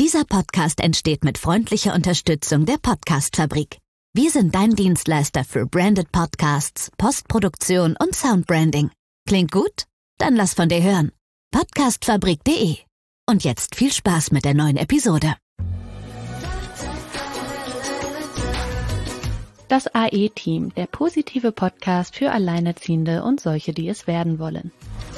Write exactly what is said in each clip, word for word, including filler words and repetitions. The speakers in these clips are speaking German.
Dieser Podcast entsteht mit freundlicher Unterstützung der Podcast-Fabrik. Wir sind dein Dienstleister für Branded Podcasts, Postproduktion und Soundbranding. Klingt gut? Dann lass von dir hören. podcastfabrik punkt de. Und jetzt viel Spaß mit der neuen Episode. Das A E-Team, der positive Podcast für Alleinerziehende und solche, die es werden wollen.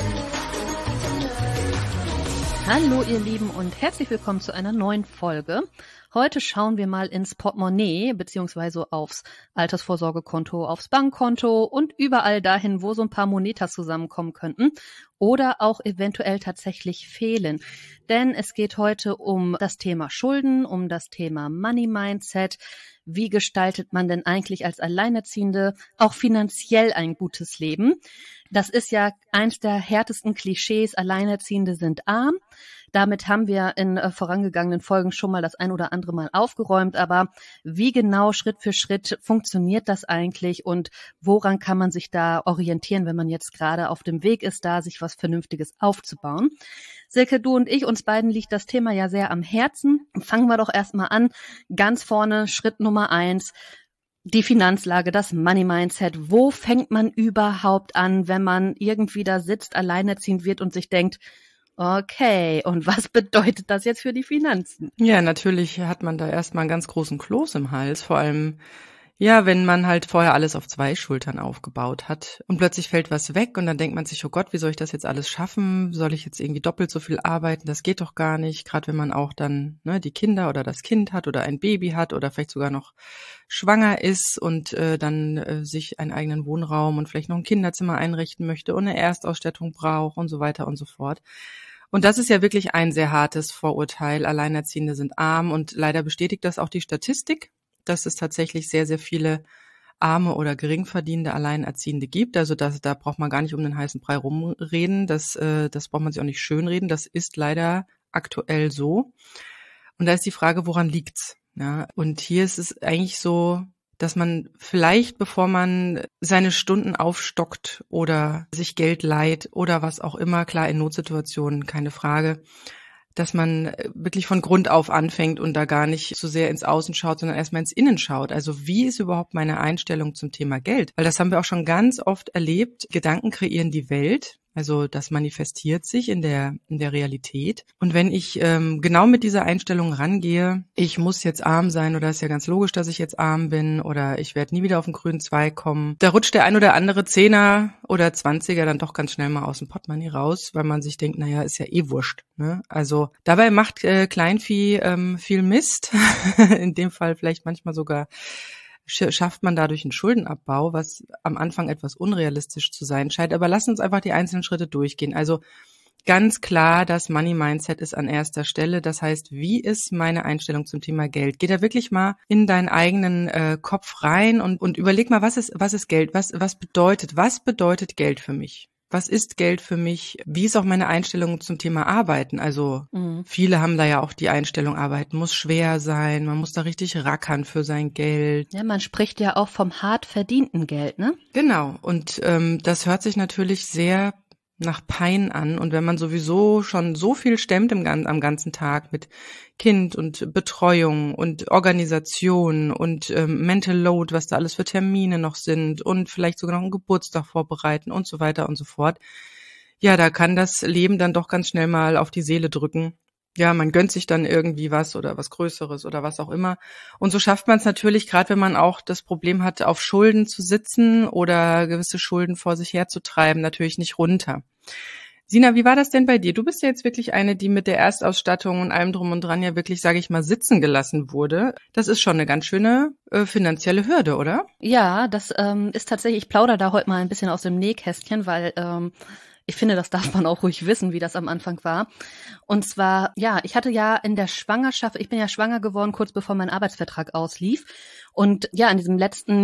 Hallo ihr Lieben und herzlich willkommen zu einer neuen Folge. Heute schauen wir mal ins Portemonnaie beziehungsweise aufs Altersvorsorgekonto, aufs Bankkonto und überall dahin, wo so ein paar Monetas zusammenkommen könnten oder auch eventuell tatsächlich fehlen. Denn es geht heute um das Thema Schulden, um das Thema Money Mindset. Wie gestaltet man denn eigentlich als Alleinerziehende auch finanziell ein gutes Leben? Das ist ja eins der härtesten Klischees, Alleinerziehende sind arm. Damit haben wir in äh, vorangegangenen Folgen schon mal das ein oder andere Mal aufgeräumt. Aber wie genau Schritt für Schritt funktioniert das eigentlich und woran kann man sich da orientieren, wenn man jetzt gerade auf dem Weg ist, da sich was Vernünftiges aufzubauen? Silke, du und ich, uns beiden liegt das Thema ja sehr am Herzen. Fangen wir doch erstmal an. Ganz vorne, Schritt Nummer eins. Die Finanzlage, das Money Mindset. Wo fängt man überhaupt an, wenn man irgendwie da sitzt, alleinerziehend wird und sich denkt, okay, und was bedeutet das jetzt für die Finanzen? Ja, natürlich hat man da erstmal einen ganz großen Kloß im Hals, vor allem, ja, wenn man halt vorher alles auf zwei Schultern aufgebaut hat und plötzlich fällt was weg und dann denkt man sich, oh Gott, wie soll ich das jetzt alles schaffen? Soll ich jetzt irgendwie doppelt so viel arbeiten? Das geht doch gar nicht, gerade wenn man auch dann ne, die Kinder oder das Kind hat oder ein Baby hat oder vielleicht sogar noch schwanger ist und äh, dann äh, sich einen eigenen Wohnraum und vielleicht noch ein Kinderzimmer einrichten möchte und eine Erstausstattung braucht und so weiter und so fort. Und das ist ja wirklich ein sehr hartes Vorurteil. Alleinerziehende sind arm und leider bestätigt das auch die Statistik, dass es tatsächlich sehr, sehr viele arme oder geringverdienende Alleinerziehende gibt. Also das, da braucht man gar nicht um den heißen Brei rumreden. Das, äh, das braucht man sich auch nicht schönreden. Das ist leider aktuell so. Und da ist die Frage, woran liegt's? Ja, und hier ist es eigentlich so, dass man vielleicht, bevor man seine Stunden aufstockt oder sich Geld leiht oder was auch immer, klar in Notsituationen, keine Frage, dass man wirklich von Grund auf anfängt und da gar nicht so sehr ins Außen schaut, sondern erstmal ins Innen schaut. Also wie ist überhaupt meine Einstellung zum Thema Geld? Weil das haben wir auch schon ganz oft erlebt. Gedanken kreieren die Welt. Also das manifestiert sich in der in der Realität. Und wenn ich ähm, genau mit dieser Einstellung rangehe, ich muss jetzt arm sein oder ist ja ganz logisch, dass ich jetzt arm bin oder ich werde nie wieder auf den grünen Zweig kommen, da rutscht der ein oder andere Zehner oder Zwanziger dann doch ganz schnell mal aus dem Portemonnaie raus, weil man sich denkt, naja, ist ja eh wurscht. Ne? Also dabei macht äh, Kleinvieh ähm, viel Mist, in dem Fall vielleicht manchmal sogar schafft man dadurch einen Schuldenabbau, was am Anfang etwas unrealistisch zu sein scheint. Aber lass uns einfach die einzelnen Schritte durchgehen. Also ganz klar, das Money Mindset ist an erster Stelle. Das heißt, wie ist meine Einstellung zum Thema Geld? Geh da wirklich mal in deinen eigenen äh, Kopf rein und, und überleg mal, was ist, was ist Geld? Was, was bedeutet, was bedeutet Geld für mich? Was ist Geld für mich? Wie ist auch meine Einstellung zum Thema Arbeiten? Also mhm. viele haben da ja auch die Einstellung, Arbeiten muss schwer sein, man muss da richtig rackern für sein Geld. Ja, man spricht ja auch vom hart verdienten Geld, ne? Genau, und ähm, das hört sich natürlich sehr nach Pein an. Und wenn man sowieso schon so viel stemmt im, am ganzen Tag mit Kind und Betreuung und Organisation und ähm, Mental Load, was da alles für Termine noch sind und vielleicht sogar noch einen Geburtstag vorbereiten und so weiter und so fort. Ja, da kann das Leben dann doch ganz schnell mal auf die Seele drücken. Ja, man gönnt sich dann irgendwie was oder was Größeres oder was auch immer. Und so schafft man es natürlich, gerade wenn man auch das Problem hat, auf Schulden zu sitzen oder gewisse Schulden vor sich herzutreiben, natürlich nicht runter. Sina, wie war das denn bei dir? Du bist ja jetzt wirklich eine, die mit der Erstausstattung und allem drum und dran ja wirklich, sage ich mal, sitzen gelassen wurde. Das ist schon eine ganz schöne äh, finanzielle Hürde, oder? Ja, das ähm, ist tatsächlich, ich plaudere da heute mal ein bisschen aus dem Nähkästchen, weil ähm, ich finde, das darf man auch ruhig wissen, wie das am Anfang war. Und zwar, ja, ich hatte ja in der Schwangerschaft, ich bin ja schwanger geworden, kurz bevor mein Arbeitsvertrag auslief. Und ja, in diesem letzten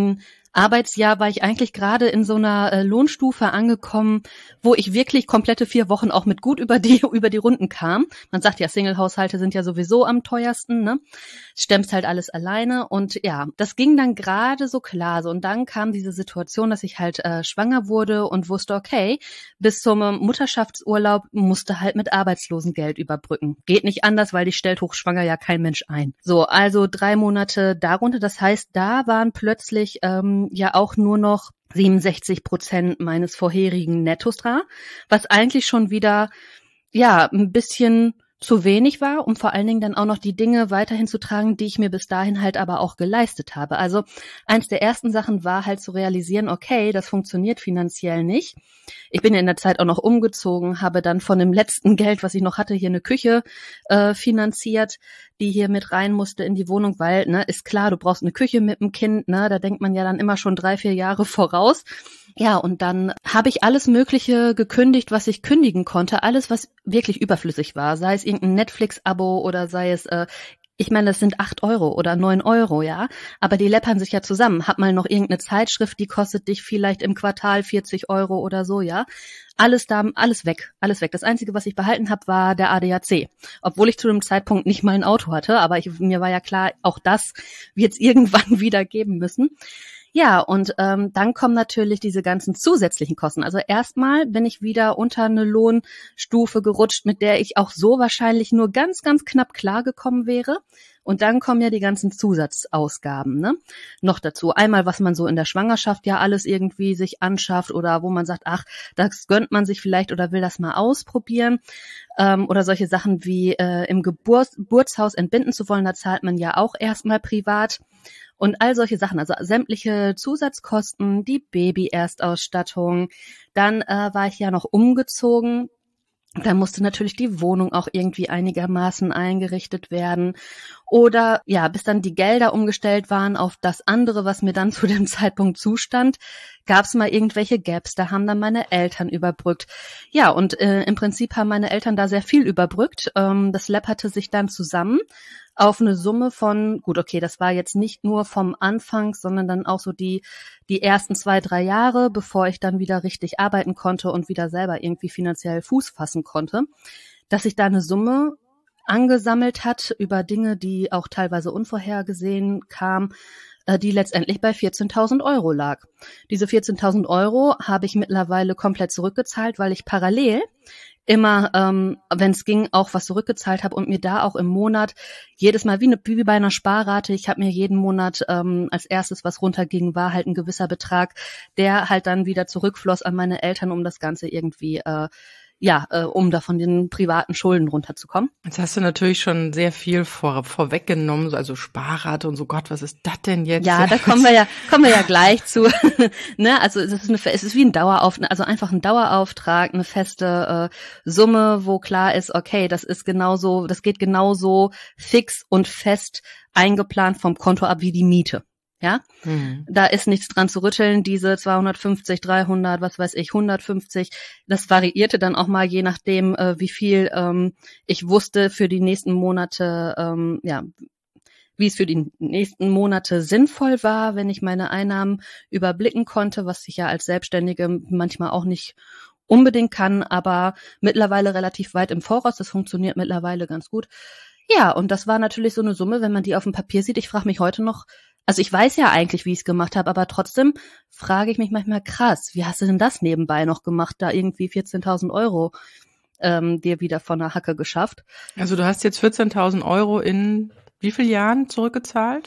Arbeitsjahr war ich eigentlich gerade in so einer äh, Lohnstufe angekommen, wo ich wirklich komplette vier Wochen auch mit gut über die über die Runden kam. Man sagt ja, Single-Haushalte sind ja sowieso am teuersten, ne? Stemmst halt alles alleine und ja, das ging dann gerade so klar. So und dann kam diese Situation, dass ich halt äh, schwanger wurde und wusste, okay, bis zum Mutterschaftsurlaub musste halt mit Arbeitslosengeld überbrücken. Geht nicht anders, weil die stellt hochschwanger ja kein Mensch ein. So, also drei Monate darunter. Das heißt, da waren plötzlich ähm, ja auch nur noch siebenundsechzig Prozent meines vorherigen Nettos dran, was eigentlich schon wieder ja ein bisschen zu wenig war, um vor allen Dingen dann auch noch die Dinge weiterhin zu tragen, die ich mir bis dahin halt aber auch geleistet habe. Also eins der ersten Sachen war halt zu realisieren, okay, das funktioniert finanziell nicht. Ich bin in der Zeit auch noch umgezogen, habe dann von dem letzten Geld, was ich noch hatte, hier eine Küche äh, finanziert, die hier mit rein musste in die Wohnung, weil, ne, ist klar, du brauchst eine Küche mit dem Kind, ne, da denkt man ja dann immer schon drei, vier Jahre voraus. Ja, und dann habe ich alles Mögliche gekündigt, was ich kündigen konnte, alles, was wirklich überflüssig war, sei es irgendein Netflix-Abo oder sei es, äh, ich meine, das sind acht Euro oder neun Euro, ja, aber die läppern sich ja zusammen. Hab mal noch irgendeine Zeitschrift, die kostet dich vielleicht im Quartal vierzig Euro oder so, ja. Alles da, alles weg, alles weg. Das Einzige, was ich behalten habe, war der A D A C. Obwohl ich zu dem Zeitpunkt nicht mal ein Auto hatte, aber ich, mir war ja klar, auch das wird es irgendwann wieder geben müssen. Ja, und ähm, dann kommen natürlich diese ganzen zusätzlichen Kosten. Also erstmal bin ich wieder unter eine Lohnstufe gerutscht, mit der ich auch so wahrscheinlich nur ganz, ganz knapp klargekommen wäre. Und dann kommen ja die ganzen Zusatzausgaben, ne? Noch dazu. Einmal, was man so in der Schwangerschaft ja alles irgendwie sich anschafft oder wo man sagt, ach, das gönnt man sich vielleicht oder will das mal ausprobieren. Ähm, oder solche Sachen wie äh, im Geburts- Geburtshaus entbinden zu wollen, da zahlt man ja auch erstmal privat. Und all solche Sachen, also sämtliche Zusatzkosten, die Baby-Erstausstattung. Dann äh, war ich ja noch umgezogen. Dann musste natürlich die Wohnung auch irgendwie einigermaßen eingerichtet werden. Oder ja, bis dann die Gelder umgestellt waren auf das andere, was mir dann zu dem Zeitpunkt zustand, gab es mal irgendwelche Gaps. Da haben dann meine Eltern überbrückt. Ja, und äh, im Prinzip haben meine Eltern da sehr viel überbrückt. Ähm, das läpperte sich dann zusammen auf eine Summe von, gut, okay, das war jetzt nicht nur vom Anfang, sondern dann auch so die die ersten zwei, drei Jahre, bevor ich dann wieder richtig arbeiten konnte und wieder selber irgendwie finanziell Fuß fassen konnte, dass sich da eine Summe angesammelt hat über Dinge, die auch teilweise unvorhergesehen kamen, die letztendlich bei vierzehntausend Euro lag. Diese vierzehntausend Euro habe ich mittlerweile komplett zurückgezahlt, weil ich parallel immer, ähm, wenn es ging, auch was zurückgezahlt habe und mir da auch im Monat jedes Mal wie, eine, wie bei einer Sparrate, ich habe mir jeden Monat ähm, als erstes, was runterging, war halt ein gewisser Betrag, der halt dann wieder zurückfloss an meine Eltern, um das Ganze irgendwie äh, ja, äh, um da von den privaten Schulden runterzukommen. Jetzt hast du natürlich schon sehr viel vor, vorweggenommen, also Sparrate und so, Gott, was ist das denn jetzt? Ja, da kommen wir ja, kommen wir ja gleich zu. Ne, also es ist eine, es ist wie ein Dauerauftrag, also einfach ein Dauerauftrag, eine feste äh, Summe, wo klar ist, okay, das ist genauso, das geht genauso fix und fest eingeplant vom Konto ab wie die Miete. Ja, mhm. Da ist nichts dran zu rütteln, diese zweihundertfünfzig, dreihundert, was weiß ich, hundertfünfzig, das variierte dann auch mal, je nachdem, äh, wie viel ähm, ich wusste für die nächsten Monate, ähm, ja, wie es für die nächsten Monate sinnvoll war, wenn ich meine Einnahmen überblicken konnte, was ich ja als Selbstständige manchmal auch nicht unbedingt kann, aber mittlerweile relativ weit im Voraus, das funktioniert mittlerweile ganz gut. Ja, und das war natürlich so eine Summe, wenn man die auf dem Papier sieht, ich frage mich heute noch, also ich weiß ja eigentlich, wie ich es gemacht habe, aber trotzdem frage ich mich manchmal, krass, wie hast du denn das nebenbei noch gemacht, da irgendwie vierzehntausend Euro ähm, dir wieder von der Hacke geschafft? Also du hast jetzt vierzehntausend Euro in wie vielen Jahren zurückgezahlt?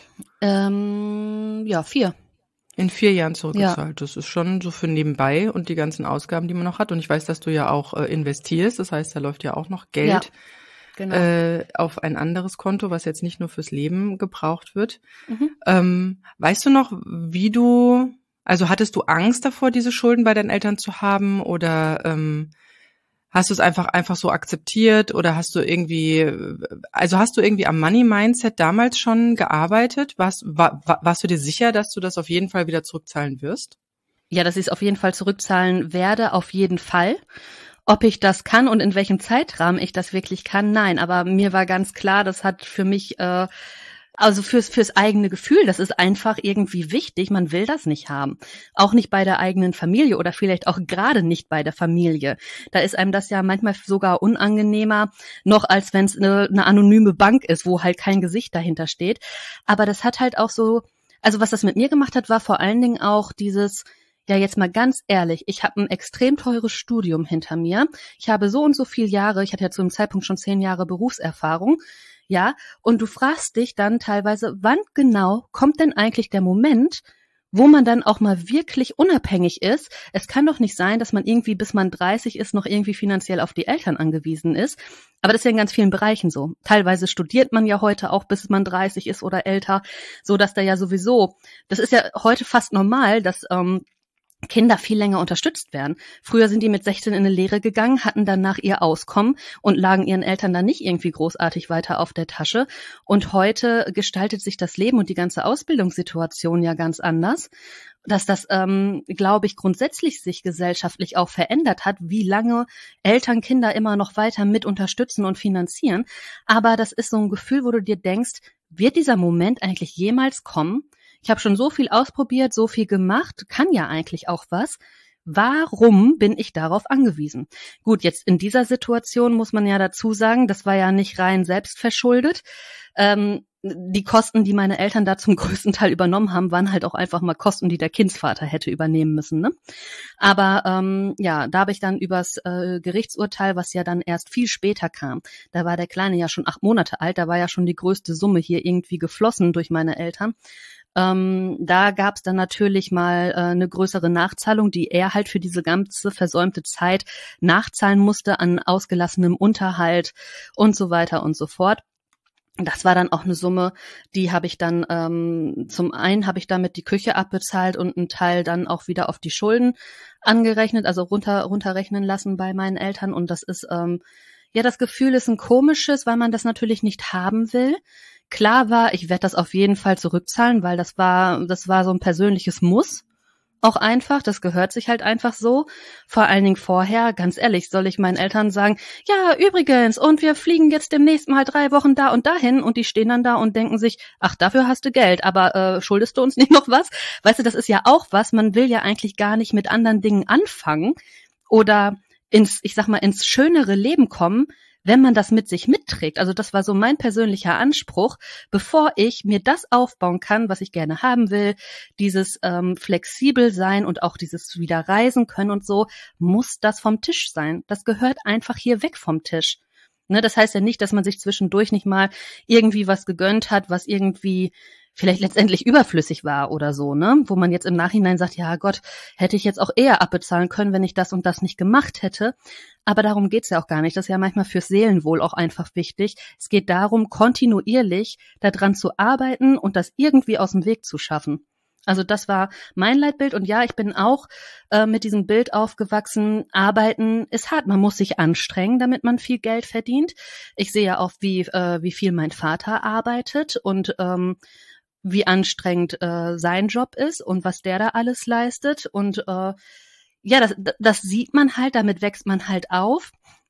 Ähm, ja, vier. In vier Jahren zurückgezahlt. Ja. Das ist schon so für nebenbei und die ganzen Ausgaben, die man noch hat. Und ich weiß, dass du ja auch äh, investierst, das heißt, da läuft ja auch noch Geld. Ja. Genau. Äh, auf ein anderes Konto, was jetzt nicht nur fürs Leben gebraucht wird. Mhm. Ähm, weißt du noch, wie du, also hattest du Angst davor, diese Schulden bei deinen Eltern zu haben oder ähm, hast du es einfach einfach so akzeptiert oder hast du irgendwie, also hast du irgendwie am Money-Mindset damals schon gearbeitet? Warst, war, warst du dir sicher, dass du das auf jeden Fall wieder zurückzahlen wirst? Ja, dass ich es auf jeden Fall zurückzahlen werde, auf jeden Fall. Ob ich das kann und in welchem Zeitrahmen ich das wirklich kann, nein. Aber mir war ganz klar, das hat für mich äh, Also fürs fürs eigene Gefühl, das ist einfach irgendwie wichtig. Man will das nicht haben. Auch nicht bei der eigenen Familie oder vielleicht auch gerade nicht bei der Familie. Da ist einem das ja manchmal sogar unangenehmer, noch als wenn es eine, eine anonyme Bank ist, wo halt kein Gesicht dahinter steht. Aber das hat halt auch so, also was das mit mir gemacht hat, war vor allen Dingen auch dieses, ja, jetzt mal ganz ehrlich, ich habe ein extrem teures Studium hinter mir. Ich habe so und so viele Jahre, ich hatte ja zu dem Zeitpunkt schon zehn Jahre Berufserfahrung. Ja, und du fragst dich dann teilweise, wann genau kommt denn eigentlich der Moment, wo man dann auch mal wirklich unabhängig ist? Es kann doch nicht sein, dass man irgendwie, bis man dreißig ist, noch irgendwie finanziell auf die Eltern angewiesen ist. Aber das ist ja in ganz vielen Bereichen so. Teilweise studiert man ja heute auch, bis man dreißig ist oder älter, so dass da ja sowieso, das ist ja heute fast normal, dass ähm, Kinder viel länger unterstützt werden. Früher sind die mit sechzehn in eine Lehre gegangen, hatten danach ihr Auskommen und lagen ihren Eltern dann nicht irgendwie großartig weiter auf der Tasche. Und heute gestaltet sich das Leben und die ganze Ausbildungssituation ja ganz anders, dass das, ähm, glaube ich, grundsätzlich sich gesellschaftlich auch verändert hat, wie lange Eltern Kinder immer noch weiter mit unterstützen und finanzieren. Aber das ist so ein Gefühl, wo du dir denkst, wird dieser Moment eigentlich jemals kommen? Ich habe schon so viel ausprobiert, so viel gemacht, kann ja eigentlich auch was. Warum bin ich darauf angewiesen? Gut, jetzt in dieser Situation muss man ja dazu sagen, das war ja nicht rein selbstverschuldet. Ähm, die Kosten, die meine Eltern da zum größten Teil übernommen haben, waren halt auch einfach mal Kosten, die der Kindsvater hätte übernehmen müssen. Ne? Aber ähm, ja, da habe ich dann übers äh, Gerichtsurteil, was ja dann erst viel später kam, da war der Kleine ja schon acht Monate alt, da war ja schon die größte Summe hier irgendwie geflossen durch meine Eltern. Ähm, da gab es dann natürlich mal äh, eine größere Nachzahlung, die er halt für diese ganze versäumte Zeit nachzahlen musste an ausgelassenem Unterhalt und so weiter und so fort. Das war dann auch eine Summe, die habe ich dann, ähm, zum einen habe ich damit die Küche abbezahlt und einen Teil dann auch wieder auf die Schulden angerechnet, also runter runterrechnen lassen bei meinen Eltern. Und das ist, ähm, ja, das Gefühl ist ein komisches, weil man das natürlich nicht haben will. Klar war, ich werde das auf jeden Fall zurückzahlen, weil das war, das war so ein persönliches Muss. Auch einfach, das gehört sich halt einfach so. Vor allen Dingen vorher, ganz ehrlich, soll ich meinen Eltern sagen, ja, übrigens, und wir fliegen jetzt demnächst mal drei Wochen da und dahin, und die stehen dann da und denken sich, ach, dafür hast du Geld, aber äh, schuldest du uns nicht noch was? Weißt du, das ist ja auch was, man will ja eigentlich gar nicht mit anderen Dingen anfangen oder ins, ich sag mal, ins schönere Leben kommen, wenn man das mit sich mitträgt. Also das war so mein persönlicher Anspruch, bevor ich mir das aufbauen kann, was ich gerne haben will, dieses ähm, flexibel sein und auch dieses wieder reisen können und so, muss das vom Tisch sein. Das gehört einfach hier weg vom Tisch. Ne, das heißt ja nicht, dass man sich zwischendurch nicht mal irgendwie was gegönnt hat, was irgendwie vielleicht letztendlich überflüssig war oder so, ne? Wo man jetzt im Nachhinein sagt, ja Gott, hätte ich jetzt auch eher abbezahlen können, wenn ich das und das nicht gemacht hätte. Aber darum geht's ja auch gar nicht. Das ist ja manchmal fürs Seelenwohl auch einfach wichtig. Es geht darum, kontinuierlich daran zu arbeiten und das irgendwie aus dem Weg zu schaffen. Also das war mein Leitbild. Und ja, ich bin auch äh, mit diesem Bild aufgewachsen. Arbeiten ist hart. Man muss sich anstrengen, damit man viel Geld verdient. Ich sehe ja auch, wie, äh, wie viel mein Vater arbeitet und ähm, wie anstrengend äh, sein Job ist und was der da alles leistet. Und äh, ja, das, das sieht man halt, damit wächst man halt auf.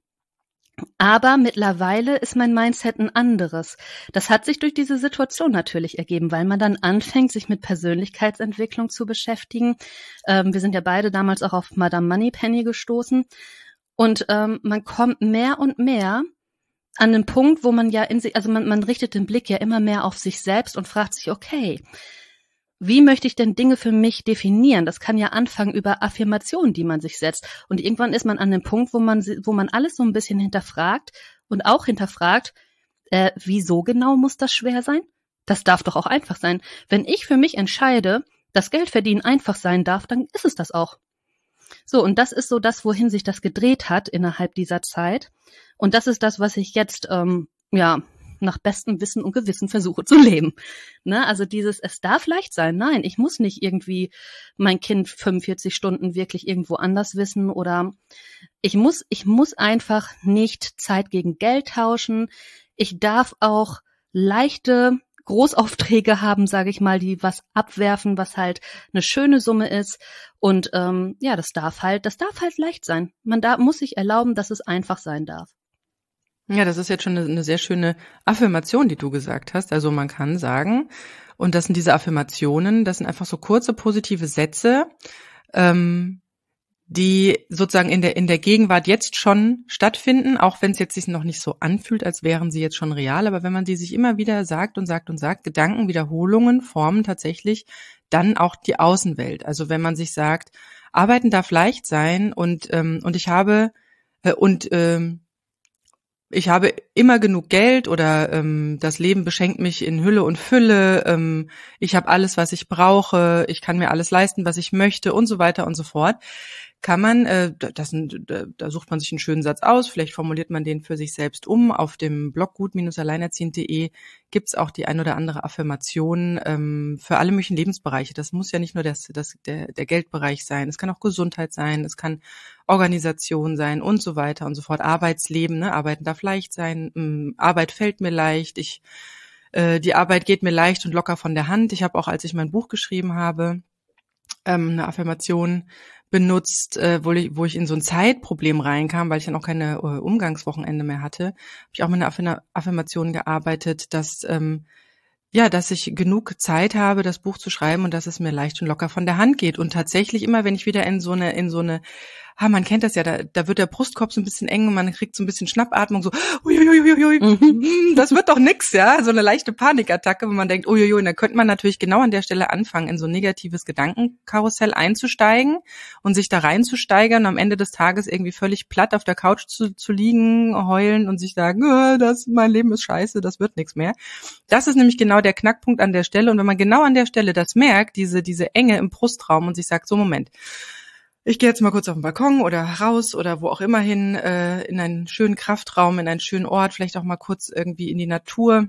Aber mittlerweile ist mein Mindset ein anderes. Das hat sich durch diese Situation natürlich ergeben, weil man dann anfängt, sich mit Persönlichkeitsentwicklung zu beschäftigen. Ähm, wir sind ja beide damals auch auf Madame Moneypenny gestoßen. Und ähm, man kommt mehr und mehr an den Punkt, wo man ja in sich, also man, man richtet den Blick ja immer mehr auf sich selbst und fragt sich, okay, wie möchte ich denn Dinge für mich definieren? Das kann ja anfangen über Affirmationen, die man sich setzt. Und irgendwann ist man an dem Punkt, wo man, wo man alles so ein bisschen hinterfragt und auch hinterfragt, äh, wieso genau muss das schwer sein? Das darf doch auch einfach sein. Wenn ich für mich entscheide, dass Geld verdienen einfach sein darf, dann ist es das auch. So, und das ist so das, wohin sich das gedreht hat innerhalb dieser Zeit. Und das ist das, was ich jetzt, ähm, ja, nach bestem Wissen und Gewissen versuche zu leben. Ne? Also dieses, es darf leicht sein. Nein, ich muss nicht irgendwie mein Kind fünfundvierzig Stunden wirklich irgendwo anders wissen oder ich muss, ich muss einfach nicht Zeit gegen Geld tauschen. Ich darf auch leichte Großaufträge haben, sage ich mal, die was abwerfen, was halt eine schöne Summe ist. Und ähm, ja, das darf halt, das darf halt leicht sein. Man da, muss sich erlauben, dass es einfach sein darf. Ja, das ist jetzt schon eine, eine sehr schöne Affirmation, die du gesagt hast. Also man kann sagen, und das sind diese Affirmationen, das sind einfach so kurze positive Sätze, ähm, die sozusagen in der in der Gegenwart jetzt schon stattfinden, auch wenn es jetzt sich noch nicht so anfühlt, als wären sie jetzt schon real. Aber wenn man die sich immer wieder sagt und sagt und sagt, Gedankenwiederholungen formen tatsächlich dann auch die Außenwelt. Also wenn man sich sagt, Arbeiten darf leicht sein und ähm, und ich habe äh, und ähm, ich habe immer genug Geld oder ähm, das Leben beschenkt mich in Hülle und Fülle, ähm, ich habe alles, was ich brauche, ich kann mir alles leisten, was ich möchte und so weiter und so fort, kann man, äh, das, da, da sucht man sich einen schönen Satz aus, vielleicht formuliert man den für sich selbst um. Auf dem Blog gut alleinerziehend punkt de gibt's auch die ein oder andere Affirmation ähm, für alle möglichen Lebensbereiche. Das muss ja nicht nur das, das, der, der Geldbereich sein, es kann auch Gesundheit sein, es kann Organisation sein und so weiter und so fort. Arbeitsleben, ne? Arbeiten darf leicht sein, ähm, Arbeit fällt mir leicht, ich äh, die Arbeit geht mir leicht und locker von der Hand. Ich habe auch, als ich mein Buch geschrieben habe, ähm, eine Affirmation benutzt, äh, wo, ich, wo ich in so ein Zeitproblem reinkam, weil ich dann auch keine äh, Umgangswochenende mehr hatte, habe ich auch mit einer Affirm- Affirmation gearbeitet, dass ähm, ja, dass ich genug Zeit habe, das Buch zu schreiben und dass es mir leicht und locker von der Hand geht. Und tatsächlich immer, wenn ich wieder in so eine, in so eine, ah, man kennt das ja, da, da wird der Brustkorb so ein bisschen eng und man kriegt so ein bisschen Schnappatmung, so, uiuiuiui, mhm. das wird doch nix, ja, so eine leichte Panikattacke, wo man denkt, uiuiui, und da könnte man natürlich genau an der Stelle anfangen, in so ein negatives Gedankenkarussell einzusteigen und sich da reinzusteigern und am Ende des Tages irgendwie völlig platt auf der Couch zu, zu liegen, heulen und sich sagen, oh, das, mein Leben ist scheiße, das wird nichts mehr. Das ist nämlich genau der Knackpunkt an der Stelle. Und wenn man genau an der Stelle das merkt, diese, diese Enge im Brustraum und sich sagt, so Moment, ich gehe jetzt mal kurz auf den Balkon oder raus oder wo auch immer hin, äh, in einen schönen Kraftraum, in einen schönen Ort, vielleicht auch mal kurz irgendwie in die Natur.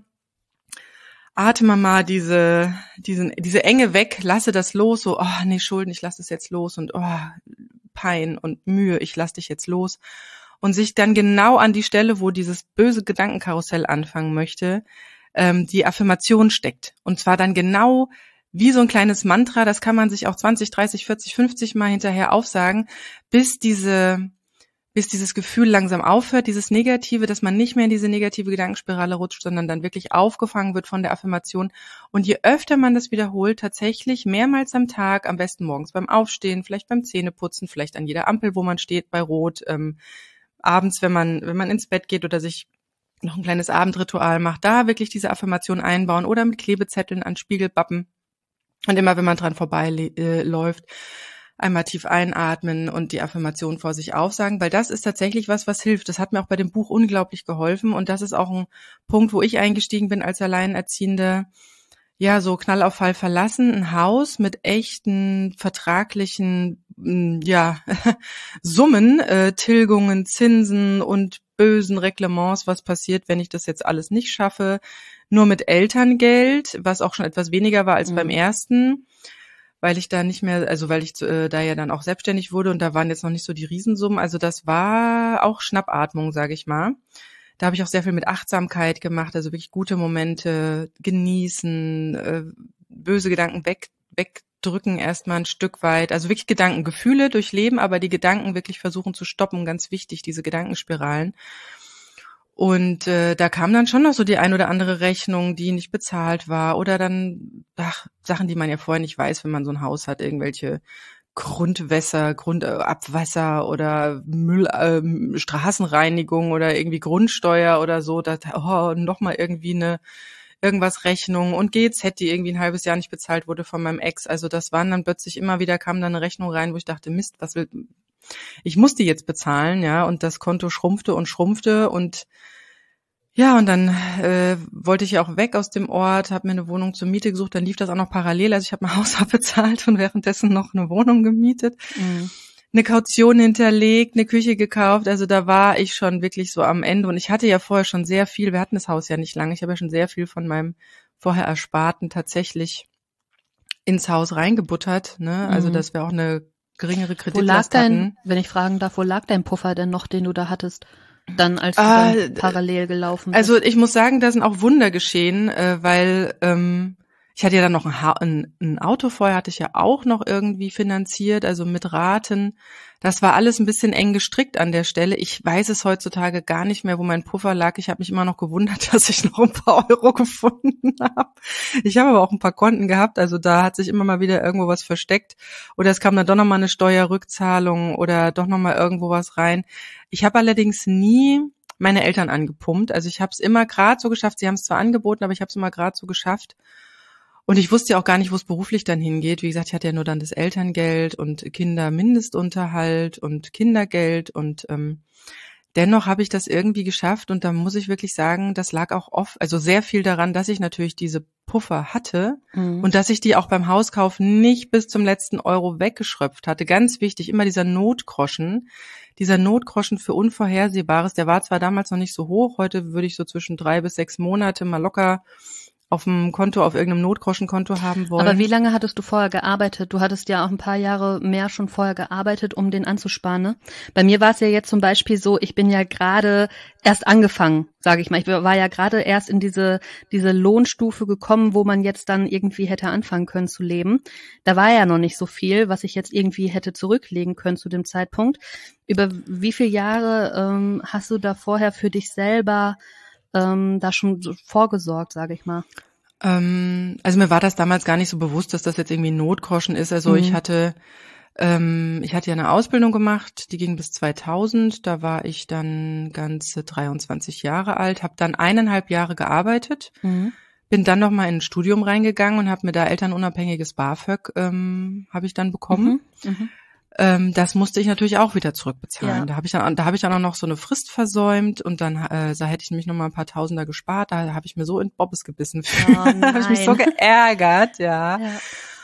Atme mal diese, diesen, diese Enge weg, lasse das los, so, oh nee, Schulden, ich lasse es jetzt los und oh, Pein und Mühe, ich lasse dich jetzt los. Und sich dann genau an die Stelle, wo dieses böse Gedankenkarussell anfangen möchte, ähm, die Affirmation steckt. Und zwar dann genau wie so ein kleines Mantra, das kann man sich auch zwanzig, dreißig, vierzig, fünfzig Mal hinterher aufsagen, bis diese, bis dieses Gefühl langsam aufhört, dieses Negative, dass man nicht mehr in diese negative Gedankenspirale rutscht, sondern dann wirklich aufgefangen wird von der Affirmation. Und je öfter man das wiederholt, tatsächlich mehrmals am Tag, am besten morgens beim Aufstehen, vielleicht beim Zähneputzen, vielleicht an jeder Ampel, wo man steht, bei Rot, ähm, abends, wenn man, wenn man ins Bett geht oder sich noch ein kleines Abendritual macht, da wirklich diese Affirmation einbauen oder mit Klebezetteln an Spiegelpappen. Und immer, wenn man dran vorbeiläuft, einmal tief einatmen und die Affirmation vor sich aufsagen, weil das ist tatsächlich was, was hilft. Das hat mir auch bei dem Buch unglaublich geholfen und das ist auch ein Punkt, wo ich eingestiegen bin als Alleinerziehende. Ja, so Knall auf Fall verlassen, ein Haus mit echten vertraglichen, ja, Summen, äh, Tilgungen, Zinsen und bösen Reglements, was passiert, wenn ich das jetzt alles nicht schaffe. Nur mit Elterngeld, was auch schon etwas weniger war als mhm. beim ersten, weil ich da nicht mehr, also weil ich äh, da ja dann auch selbstständig wurde und da waren jetzt noch nicht so die Riesensummen. Also das war auch Schnappatmung, sage ich mal. Da habe ich auch sehr viel mit Achtsamkeit gemacht, also wirklich gute Momente genießen, äh, böse Gedanken weg, wegdrücken erstmal ein Stück weit. Also wirklich Gedanken, Gefühle durchleben, aber die Gedanken wirklich versuchen zu stoppen, ganz wichtig, diese Gedankenspiralen. Und äh, da kam dann schon noch so die ein oder andere Rechnung, die nicht bezahlt war oder dann ach, Sachen, die man ja vorher nicht weiß, wenn man so ein Haus hat, irgendwelche Grundwässer, Grundabwasser oder Müll, äh, Straßenreinigung oder irgendwie Grundsteuer oder so, da oh, nochmal irgendwie eine irgendwas Rechnung und G Z, die irgendwie ein halbes Jahr nicht bezahlt wurde von meinem Ex. Also das waren dann plötzlich immer wieder, kam dann eine Rechnung rein, wo ich dachte, Mist, was will, ich muss die jetzt bezahlen, ja, und das Konto schrumpfte und schrumpfte und ja, und dann äh, wollte ich ja auch weg aus dem Ort, habe mir eine Wohnung zur Miete gesucht, dann lief das auch noch parallel, also ich habe mein Haus abbezahlt und währenddessen noch eine Wohnung gemietet, mhm. eine Kaution hinterlegt, eine Küche gekauft, also da war ich schon wirklich so am Ende und ich hatte ja vorher schon sehr viel, wir hatten das Haus ja nicht lange, ich habe ja schon sehr viel von meinem vorher Ersparten tatsächlich ins Haus reingebuttert, ne, also mhm. dass wir auch eine geringere Kreditlast hatten. Wenn ich fragen darf, wo lag dein Puffer denn noch, den du da hattest? Dann, als du ah, dann parallel gelaufen bist? Also ich muss sagen, da sind auch Wunder geschehen, äh, weil ähm, Ich hatte ja dann noch ein, ha- ein, ein Auto vorher, hatte ich ja auch noch irgendwie finanziert, also mit Raten. Das war alles ein bisschen eng gestrickt an der Stelle. Ich weiß es heutzutage gar nicht mehr, wo mein Puffer lag. Ich habe mich immer noch gewundert, dass ich noch ein paar Euro gefunden habe. Ich habe aber auch ein paar Konten gehabt, also da hat sich immer mal wieder irgendwo was versteckt. Oder es kam dann doch nochmal eine Steuerrückzahlung oder doch nochmal irgendwo was rein. Ich habe allerdings nie meine Eltern angepumpt. Also ich habe es immer gerade so geschafft. Sie haben es zwar angeboten, aber ich habe es immer gerade so geschafft. Und ich wusste ja auch gar nicht, wo es beruflich dann hingeht. Wie gesagt, ich hatte ja nur dann das Elterngeld und Kindermindestunterhalt und Kindergeld und ähm, dennoch habe ich das irgendwie geschafft und da muss ich wirklich sagen, das lag auch oft, also sehr viel daran, dass ich natürlich diese Puffer hatte Mhm. und dass ich die auch beim Hauskauf nicht bis zum letzten Euro weggeschröpft hatte. Ganz wichtig, immer dieser Notgroschen. Dieser Notgroschen für Unvorhersehbares, der war zwar damals noch nicht so hoch, heute würde ich so zwischen drei bis sechs Monate mal locker auf dem Konto, auf irgendeinem Notgroschenkonto haben wollen. Aber wie lange hattest du vorher gearbeitet? Du hattest ja auch ein paar Jahre mehr schon vorher gearbeitet, um den anzusparen, ne? Bei mir war es ja jetzt zum Beispiel so, ich bin ja gerade erst angefangen, sage ich mal. Ich war ja gerade erst in diese diese Lohnstufe gekommen, wo man jetzt dann irgendwie hätte anfangen können zu leben. Da war ja noch nicht so viel, was ich jetzt irgendwie hätte zurücklegen können zu dem Zeitpunkt. Über wie viele Jahre ähm, hast du da vorher für dich selber ähm, da schon so vorgesorgt, sage ich mal? Ähm, also mir war das damals gar nicht so bewusst, dass das jetzt irgendwie ein Notgroschen ist. Also Mhm. ich hatte, ähm, ich hatte ja eine Ausbildung gemacht, die ging bis zweitausend. Da war ich dann ganze dreiundzwanzig Jahre alt, habe dann eineinhalb Jahre gearbeitet, Mhm. bin dann nochmal in ein Studium reingegangen und habe mir da elternunabhängiges BAföG ähm, habe ich dann bekommen. Mhm. Mhm. Ähm, das musste ich natürlich auch wieder zurückbezahlen. Ja. Da habe ich dann, da habe ich dann auch noch so eine Frist versäumt und dann äh, da hätte ich nämlich noch mal ein paar Tausender gespart. Da habe ich mir so in Bobbes gebissen. Oh, da habe ich mich so nein. geärgert, ja. Ja.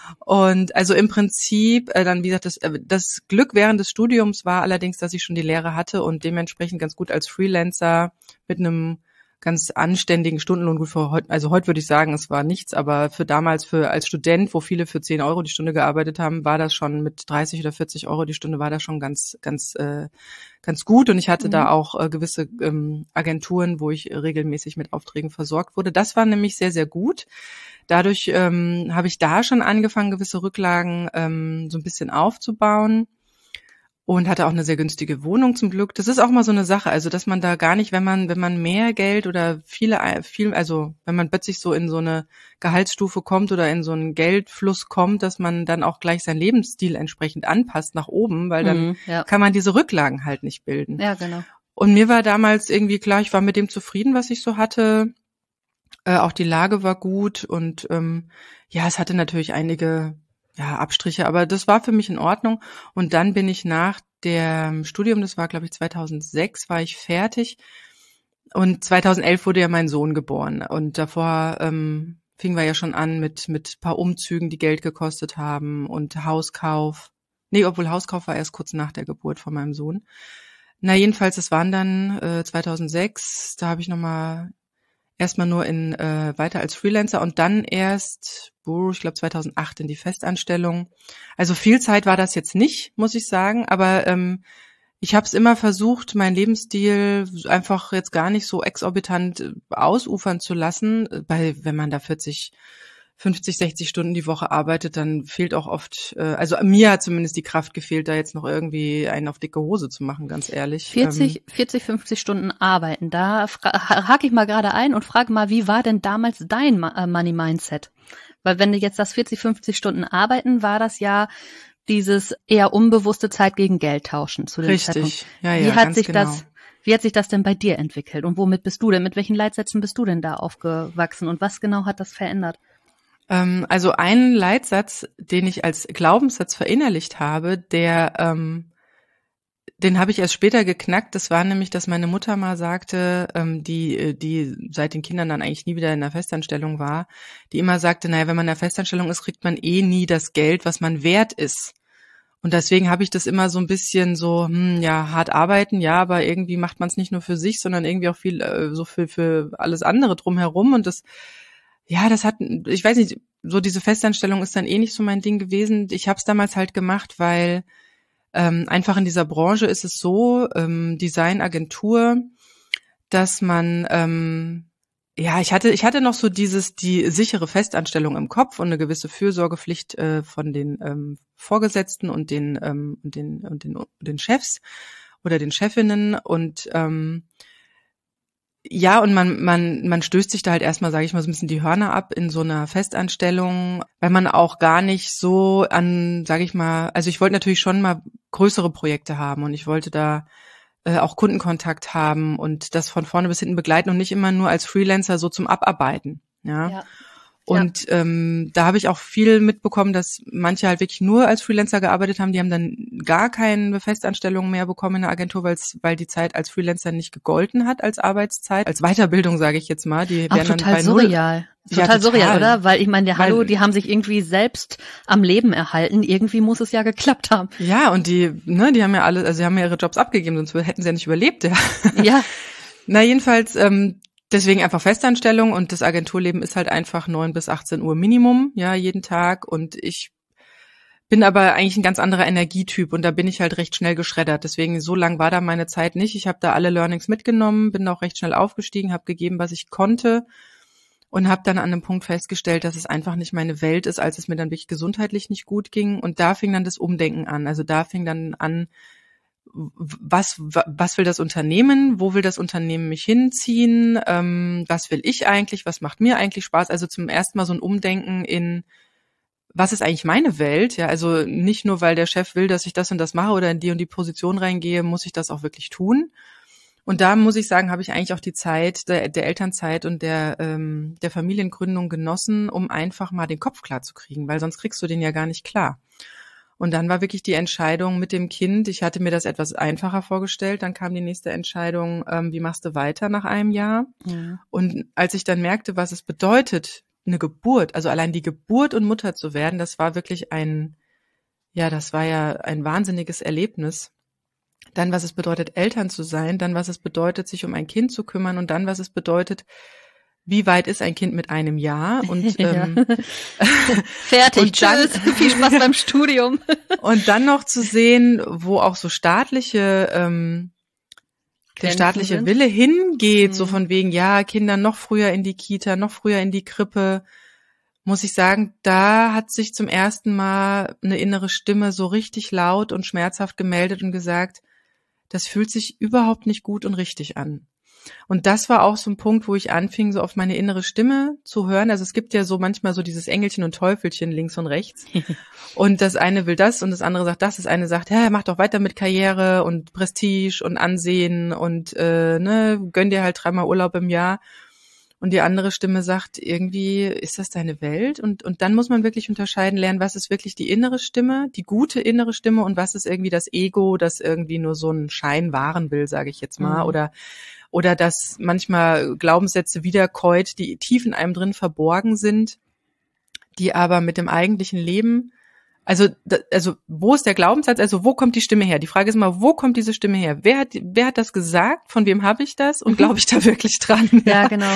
Und also im Prinzip, äh, dann wie gesagt, das, äh, das Glück während des Studiums war allerdings, dass ich schon die Lehre hatte und dementsprechend ganz gut als Freelancer mit einem ganz anständigen Stundenlohn, gut für heute, also heute würde ich sagen, es war nichts, aber für damals, für als Student, wo viele für zehn Euro die Stunde gearbeitet haben, war das schon mit dreißig oder vierzig Euro die Stunde, war das schon ganz, ganz, äh, ganz gut. Und ich hatte Mhm. da auch äh, gewisse ähm, Agenturen, wo ich regelmäßig mit Aufträgen versorgt wurde. Das war nämlich sehr, sehr gut. Dadurch ähm, habe ich da schon angefangen, gewisse Rücklagen ähm, so ein bisschen aufzubauen. Und hatte auch eine sehr günstige Wohnung zum Glück. Das ist auch mal so eine Sache, also dass man da gar nicht, wenn man wenn man mehr Geld oder viele viel, also wenn man plötzlich so in so eine Gehaltsstufe kommt oder in so einen Geldfluss kommt, dass man dann auch gleich seinen Lebensstil entsprechend anpasst nach oben, weil dann Mhm. Ja. kann man diese Rücklagen halt nicht bilden. Ja, genau. Und mir war damals irgendwie klar, ich war mit dem zufrieden, was ich so hatte. Äh, auch die Lage war gut und ähm, ja, es hatte natürlich einige ja, Abstriche, aber das war für mich in Ordnung. Und dann bin ich nach dem Studium, das war glaube ich zweitausendsechs, war ich fertig. Und zweitausendelf wurde ja mein Sohn geboren. Und davor ähm, fingen wir ja schon an mit mit paar Umzügen, die Geld gekostet haben und Hauskauf. Nee, obwohl Hauskauf war erst kurz nach der Geburt von meinem Sohn. Na jedenfalls, das waren dann äh, zweitausendsechs, da habe ich nochmal erstmal nur in äh, weiter als Freelancer und dann erst, boah, ich glaube zweitausendacht in die Festanstellung. Also viel Zeit war das jetzt nicht, muss ich sagen, aber ähm, ich habe es immer versucht, meinen Lebensstil einfach jetzt gar nicht so exorbitant äh, ausufern zu lassen, weil wenn man da vierzig, fünfzig, sechzig Stunden die Woche arbeitet, dann fehlt auch oft, äh, also mir hat zumindest die Kraft gefehlt, da jetzt noch irgendwie einen auf dicke Hose zu machen, ganz ehrlich. vierzig, vierzig, fünfzig Stunden arbeiten. Da fra- hake ich mal gerade ein und frage mal, wie war denn damals dein Ma- äh, Money-Mindset? Weil wenn du jetzt das vierzig, fünfzig Stunden arbeiten, war das ja dieses eher unbewusste Zeit gegen Geld tauschen zu dem Zeitpunkt. Richtig, ja, ja, Wie hat ganz sich genau. das, wie hat sich das denn bei dir entwickelt? Und womit bist du denn? Mit welchen Leitsätzen bist du denn da aufgewachsen? Und was genau hat das verändert? Ähm, also ein Leitsatz, den ich als Glaubenssatz verinnerlicht habe, der, ähm, den habe ich erst später geknackt. Das war nämlich, dass meine Mutter mal sagte, ähm, die, die seit den Kindern dann eigentlich nie wieder in der Festanstellung war, die immer sagte, naja, wenn man in der Festanstellung ist, kriegt man eh nie das Geld, was man wert ist. Und deswegen habe ich das immer so ein bisschen so, hm, ja, hart arbeiten, ja, aber irgendwie macht man es nicht nur für sich, sondern irgendwie auch viel äh, so für, für alles andere drumherum. Und das, ja, das hat, ich weiß nicht, so diese Festanstellung ist dann eh nicht so mein Ding gewesen. Ich habe es damals halt gemacht, weil ähm, einfach in dieser Branche ist es so, ähm, Designagentur, dass man ähm, Ja, ich hatte, ich hatte noch so dieses, die sichere Festanstellung im Kopf und eine gewisse Fürsorgepflicht äh, von den ähm, Vorgesetzten und den, ähm, und den, und den, und den Chefs oder den Chefinnen und ähm, ja, und man, man, man stößt sich da halt erstmal, sage ich mal, so ein bisschen die Hörner ab in so einer Festanstellung, weil man auch gar nicht so an, sage ich mal, also ich wollte natürlich schon mal größere Projekte haben und ich wollte da äh, auch Kundenkontakt haben und das von vorne bis hinten begleiten und nicht immer nur als Freelancer so zum Abarbeiten, ja. Ja. Und ja. ähm, da habe ich auch viel mitbekommen, dass manche halt wirklich nur als Freelancer gearbeitet haben. Die haben dann gar keine Festanstellung mehr bekommen in der Agentur, weil's, weil die Zeit als Freelancer nicht gegolten hat als Arbeitszeit, als Weiterbildung, sage ich jetzt mal. Die auch werden total dann bei surreal. Null. Total, ja, total surreal, oder? Weil ich meine, der Hallo, weil, die haben sich irgendwie selbst am Leben erhalten. Irgendwie muss es ja geklappt haben. Ja, und die, ne, die haben ja alle, also sie haben ja ihre Jobs abgegeben, sonst hätten sie ja nicht überlebt. Ja. Ja. Na jedenfalls. Ähm, Deswegen einfach Festanstellung und das Agenturleben ist halt einfach neun bis achtzehn Uhr Minimum, ja, jeden Tag. Und ich bin aber eigentlich ein ganz anderer Energietyp und da bin ich halt recht schnell geschreddert. Deswegen, so lang war da meine Zeit nicht. Ich habe da alle Learnings mitgenommen, bin auch recht schnell aufgestiegen, habe gegeben, was ich konnte und habe dann an einem Punkt festgestellt, dass es einfach nicht meine Welt ist, als es mir dann wirklich gesundheitlich nicht gut ging. Und da fing dann das Umdenken an. Also da fing dann an, was was will das Unternehmen, wo will das Unternehmen mich hinziehen, ähm, was will ich eigentlich, was macht mir eigentlich Spaß, also zum ersten Mal so ein Umdenken in, was ist eigentlich meine Welt, ja, also nicht nur, weil der Chef will, dass ich das und das mache oder in die und die Position reingehe, muss ich das auch wirklich tun. Und da muss ich sagen, habe ich eigentlich auch die Zeit der, der Elternzeit und der ähm, der Familiengründung genossen, um einfach mal den Kopf klar zu kriegen, weil sonst kriegst du den ja gar nicht klar. Und dann war wirklich die Entscheidung mit dem Kind, ich hatte mir das etwas einfacher vorgestellt, dann kam die nächste Entscheidung, ähm, wie machst du weiter nach einem Jahr? Ja. Und als ich dann merkte, was es bedeutet, eine Geburt, also allein die Geburt und Mutter zu werden, das war wirklich ein, ja, das war ja ein wahnsinniges Erlebnis. Dann, was es bedeutet, Eltern zu sein, dann, was es bedeutet, sich um ein Kind zu kümmern und dann, was es bedeutet, wie weit ist ein Kind mit einem Jahr? Und ähm, fertig, und dann, tschüss, viel Spaß beim Studium. Und dann noch zu sehen, wo auch so staatliche, ähm, der staatliche sind. Wille hingeht, mhm. so von wegen, ja, Kinder noch früher in die Kita, noch früher in die Krippe, muss ich sagen, da hat sich zum ersten Mal eine innere Stimme so richtig laut und schmerzhaft gemeldet und gesagt, das fühlt sich überhaupt nicht gut und richtig an. Und das war auch so ein Punkt, wo ich anfing, so auf meine innere Stimme zu hören. Also es gibt ja so manchmal so dieses Engelchen und Teufelchen links und rechts. Und das eine will das und das andere sagt das. Das eine sagt, ja, mach doch weiter mit Karriere und Prestige und Ansehen und äh, ne, gönn dir halt dreimal Urlaub im Jahr. Und die andere Stimme sagt, irgendwie ist das deine Welt? Und und dann muss man wirklich unterscheiden lernen, was ist wirklich die innere Stimme, die gute innere Stimme und was ist irgendwie das Ego, das irgendwie nur so einen Schein wahren will, sage ich jetzt mal, mhm. oder oder dass manchmal Glaubenssätze wiederkäut, die tief in einem drin verborgen sind, die aber mit dem eigentlichen Leben, also also wo ist der Glaubenssatz, also wo kommt die Stimme her? Die Frage ist immer, wo kommt diese Stimme her? Wer hat wer hat das gesagt? Von wem habe ich das? Und glaube ich da wirklich dran? Ja, ja genau.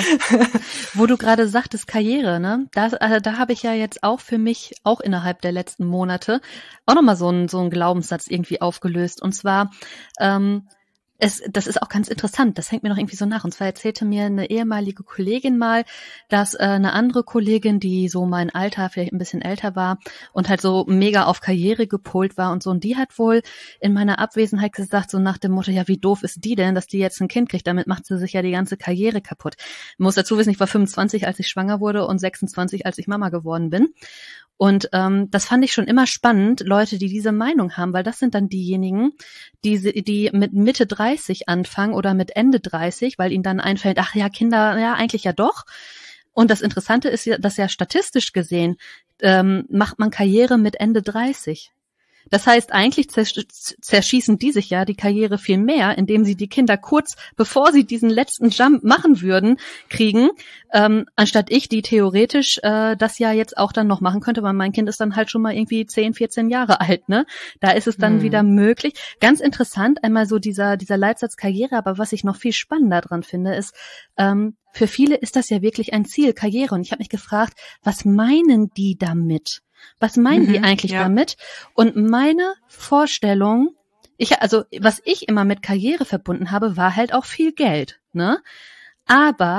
Wo du gerade sagtest, Karriere, ne? Da, also da habe ich ja jetzt auch für mich, auch innerhalb der letzten Monate, auch nochmal so einen so einen Glaubenssatz irgendwie aufgelöst. Und zwar, ähm, Es, das ist auch ganz interessant, das hängt mir noch irgendwie so nach. Und zwar erzählte mir eine ehemalige Kollegin mal, dass äh, eine andere Kollegin, die so mein Alter, vielleicht ein bisschen älter war und halt so mega auf Karriere gepolt war und so, und die hat wohl in meiner Abwesenheit gesagt, so nach dem Motto, ja, wie doof ist die denn, dass die jetzt ein Kind kriegt, damit macht sie sich ja die ganze Karriere kaputt. Ich muss dazu wissen, ich war fünfundzwanzig, als ich schwanger wurde und sechsundzwanzig, als ich Mama geworden bin. Und ähm, das fand ich schon immer spannend, Leute, die diese Meinung haben, weil das sind dann diejenigen, die die mit Mitte dreißig anfangen oder mit Ende dreißig, weil ihnen dann einfällt, ach ja, Kinder, ja, eigentlich ja doch. Und das Interessante ist ja, dass ja statistisch gesehen ähm, macht man Karriere mit Ende dreißig. Das heißt, eigentlich zerschießen die sich ja die Karriere viel mehr, indem sie die Kinder kurz, bevor sie diesen letzten Jump machen würden, kriegen, ähm, anstatt ich, die theoretisch äh, das ja jetzt auch dann noch machen könnte, weil mein Kind ist dann halt schon mal irgendwie zehn, vierzehn Jahre alt, ne? Da ist es dann hm. wieder möglich. Ganz interessant, einmal so dieser dieser Leitsatz Karriere, aber was ich noch viel spannender dran finde, ist, ähm, für viele ist das ja wirklich ein Ziel, Karriere. Und ich habe mich gefragt, was meinen die damit? Was meinen mhm, die eigentlich ja. damit? Und meine Vorstellung, ich, also was ich immer mit Karriere verbunden habe, war halt auch viel Geld, ne? Aber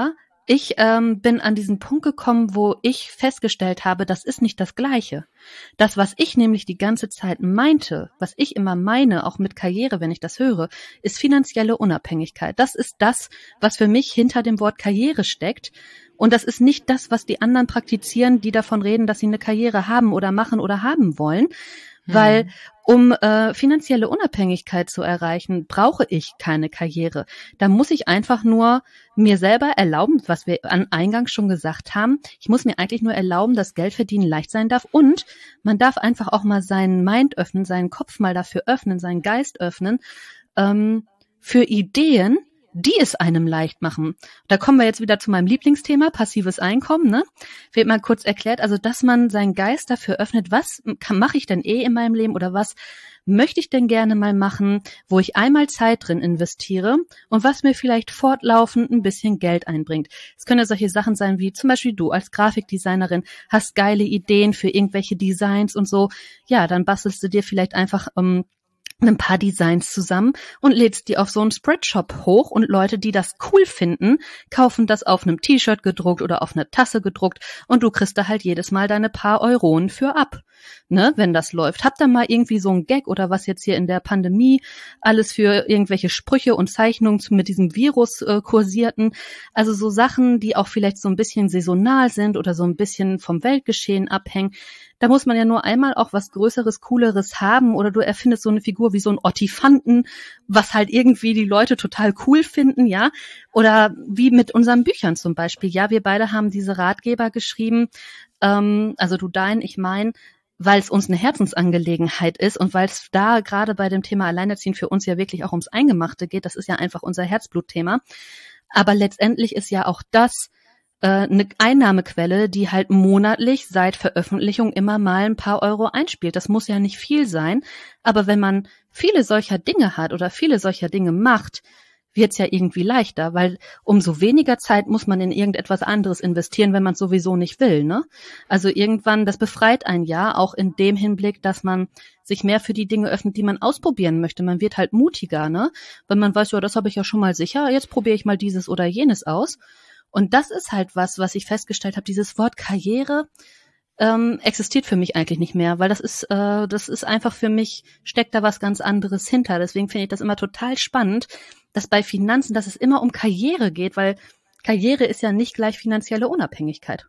Ich ähm, bin an diesen Punkt gekommen, wo ich festgestellt habe, das ist nicht das Gleiche. Das, was ich nämlich die ganze Zeit meinte, was ich immer meine, auch mit Karriere, wenn ich das höre, ist finanzielle Unabhängigkeit. Das ist das, was für mich hinter dem Wort Karriere steckt. Und das ist nicht das, was die anderen praktizieren, die davon reden, dass sie eine Karriere haben oder machen oder haben wollen. Weil um äh, finanzielle Unabhängigkeit zu erreichen, brauche ich keine Karriere. Da muss ich einfach nur mir selber erlauben, was wir an Eingang schon gesagt haben, ich muss mir eigentlich nur erlauben, dass Geld verdienen leicht sein darf und man darf einfach auch mal seinen Mind öffnen, seinen Kopf mal dafür öffnen, seinen Geist öffnen, ähm, für Ideen, die es einem leicht machen. Da kommen wir jetzt wieder zu meinem Lieblingsthema, passives Einkommen, ne? Wird mal kurz erklärt, also dass man seinen Geist dafür öffnet, was mache ich denn eh in meinem Leben oder was möchte ich denn gerne mal machen, wo ich einmal Zeit drin investiere und was mir vielleicht fortlaufend ein bisschen Geld einbringt. Es können ja solche Sachen sein wie zum Beispiel du als Grafikdesignerin hast geile Ideen für irgendwelche Designs und so. Ja, dann bastelst du dir vielleicht einfach um, ein paar Designs zusammen und lädst die auf so einen Spreadshop hoch und Leute, die das cool finden, kaufen das auf einem T-Shirt gedruckt oder auf einer Tasse gedruckt und du kriegst da halt jedes Mal deine paar Euronen für ab, ne, wenn das läuft. Habt da mal irgendwie so ein Gag oder was jetzt hier in der Pandemie alles für irgendwelche Sprüche und Zeichnungen mit diesem Virus äh, kursierten, also so Sachen, die auch vielleicht so ein bisschen saisonal sind oder so ein bisschen vom Weltgeschehen abhängen. Da muss man ja nur einmal auch was Größeres, Cooleres haben oder du erfindest so eine Figur wie so ein Ottifanten, was halt irgendwie die Leute total cool finden, ja. Oder wie mit unseren Büchern zum Beispiel. Ja, wir beide haben diese Ratgeber geschrieben, ähm, also du dein, ich mein, weil es uns eine Herzensangelegenheit ist und weil es da gerade bei dem Thema Alleinerziehen für uns ja wirklich auch ums Eingemachte geht. Das ist ja einfach unser Herzblutthema. Aber letztendlich ist ja auch das eine Einnahmequelle, die halt monatlich seit Veröffentlichung immer mal ein paar Euro einspielt. Das muss ja nicht viel sein, aber wenn man viele solcher Dinge hat oder viele solcher Dinge macht, wird's ja irgendwie leichter, weil umso weniger Zeit muss man in irgendetwas anderes investieren, wenn man es sowieso nicht will, ne? Also irgendwann, das befreit ein Jahr, auch in dem Hinblick, dass man sich mehr für die Dinge öffnet, die man ausprobieren möchte. Man wird halt mutiger, ne? Weil man weiß, ja, das habe ich ja schon mal sicher, jetzt probiere ich mal dieses oder jenes aus. Und das ist halt was, was ich festgestellt habe, dieses Wort Karriere ähm, existiert für mich eigentlich nicht mehr, weil das ist, äh, das ist einfach für mich, steckt da was ganz anderes hinter. Deswegen finde ich das immer total spannend, dass bei Finanzen, dass es immer um Karriere geht, weil Karriere ist ja nicht gleich finanzielle Unabhängigkeit.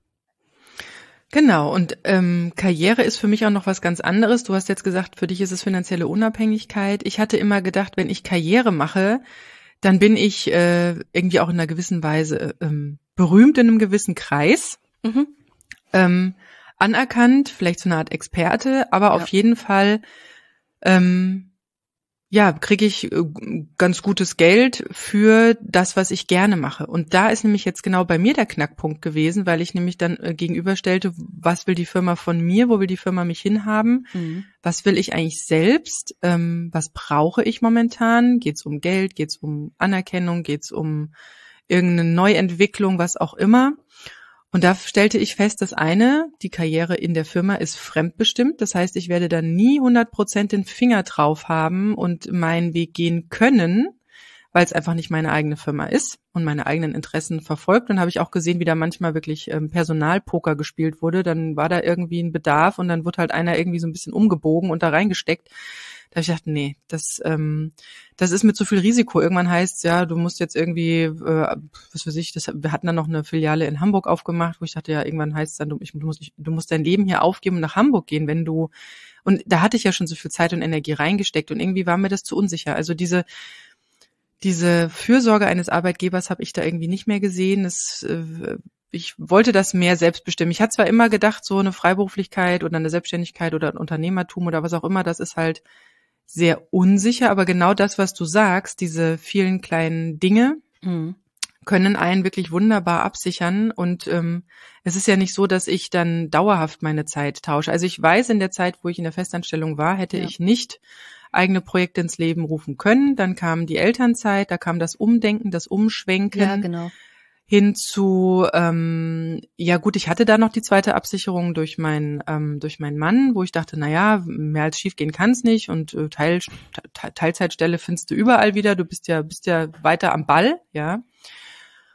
Genau, und ähm, Karriere ist für mich auch noch was ganz anderes. Du hast jetzt gesagt, für dich ist es finanzielle Unabhängigkeit. Ich hatte immer gedacht, wenn ich Karriere mache, dann bin ich äh, irgendwie auch in einer gewissen Weise ähm, berühmt in einem gewissen Kreis, mhm. ähm, anerkannt, vielleicht so eine Art Experte, aber ja. Auf jeden Fall ähm, ja, kriege ich äh, ganz gutes Geld für das, was ich gerne mache. Und da ist nämlich jetzt genau bei mir der Knackpunkt gewesen, weil ich nämlich dann äh, gegenüberstellte, was will die Firma von mir, wo will die Firma mich hinhaben, mhm. was will ich eigentlich selbst, ähm, was brauche ich momentan, geht's um Geld, geht's um Anerkennung, geht's um irgendeine Neuentwicklung, was auch immer. Und da stellte ich fest, das eine, die Karriere in der Firma ist fremdbestimmt. Das heißt, ich werde da nie hundert Prozent den Finger drauf haben und meinen Weg gehen können, weil es einfach nicht meine eigene Firma ist und meine eigenen Interessen verfolgt. Und habe ich auch gesehen, wie da manchmal wirklich ähm, Personalpoker gespielt wurde. Dann war da irgendwie ein Bedarf und dann wurde halt einer irgendwie so ein bisschen umgebogen und da reingesteckt. Da habe ich gedacht, nee, das ähm, das ist mit so viel Risiko. Irgendwann heißt ja, du musst jetzt irgendwie, äh, was weiß ich, das, wir hatten dann noch eine Filiale in Hamburg aufgemacht, wo ich dachte, ja, irgendwann heißt es dann, du, ich, du, musst, du musst dein Leben hier aufgeben und nach Hamburg gehen, wenn du, und da hatte ich ja schon so viel Zeit und Energie reingesteckt und irgendwie war mir das zu unsicher. Also diese diese Fürsorge eines Arbeitgebers habe ich da irgendwie nicht mehr gesehen. Das, äh, ich wollte das mehr selbst bestimmen. Ich hatte zwar immer gedacht, so eine Freiberuflichkeit oder eine Selbstständigkeit oder ein Unternehmertum oder was auch immer, das ist halt sehr unsicher, aber genau das, was du sagst, diese vielen kleinen Dinge mhm. können einen wirklich wunderbar absichern und ähm, es ist ja nicht so, dass ich dann dauerhaft meine Zeit tausche. Also ich weiß, in der Zeit, wo ich in der Festanstellung war, hätte ja. ich nicht eigene Projekte ins Leben rufen können. Dann kam die Elternzeit, da kam das Umdenken, das Umschwenken. Ja, genau. Hin zu, ähm, ja gut, ich hatte da noch die zweite Absicherung durch meinen ähm, durch meinen Mann, wo ich dachte, na ja, mehr als schief gehen kann's nicht und äh, Teil, Te- Teilzeitstelle findest du überall wieder, du bist ja bist ja weiter am Ball, ja.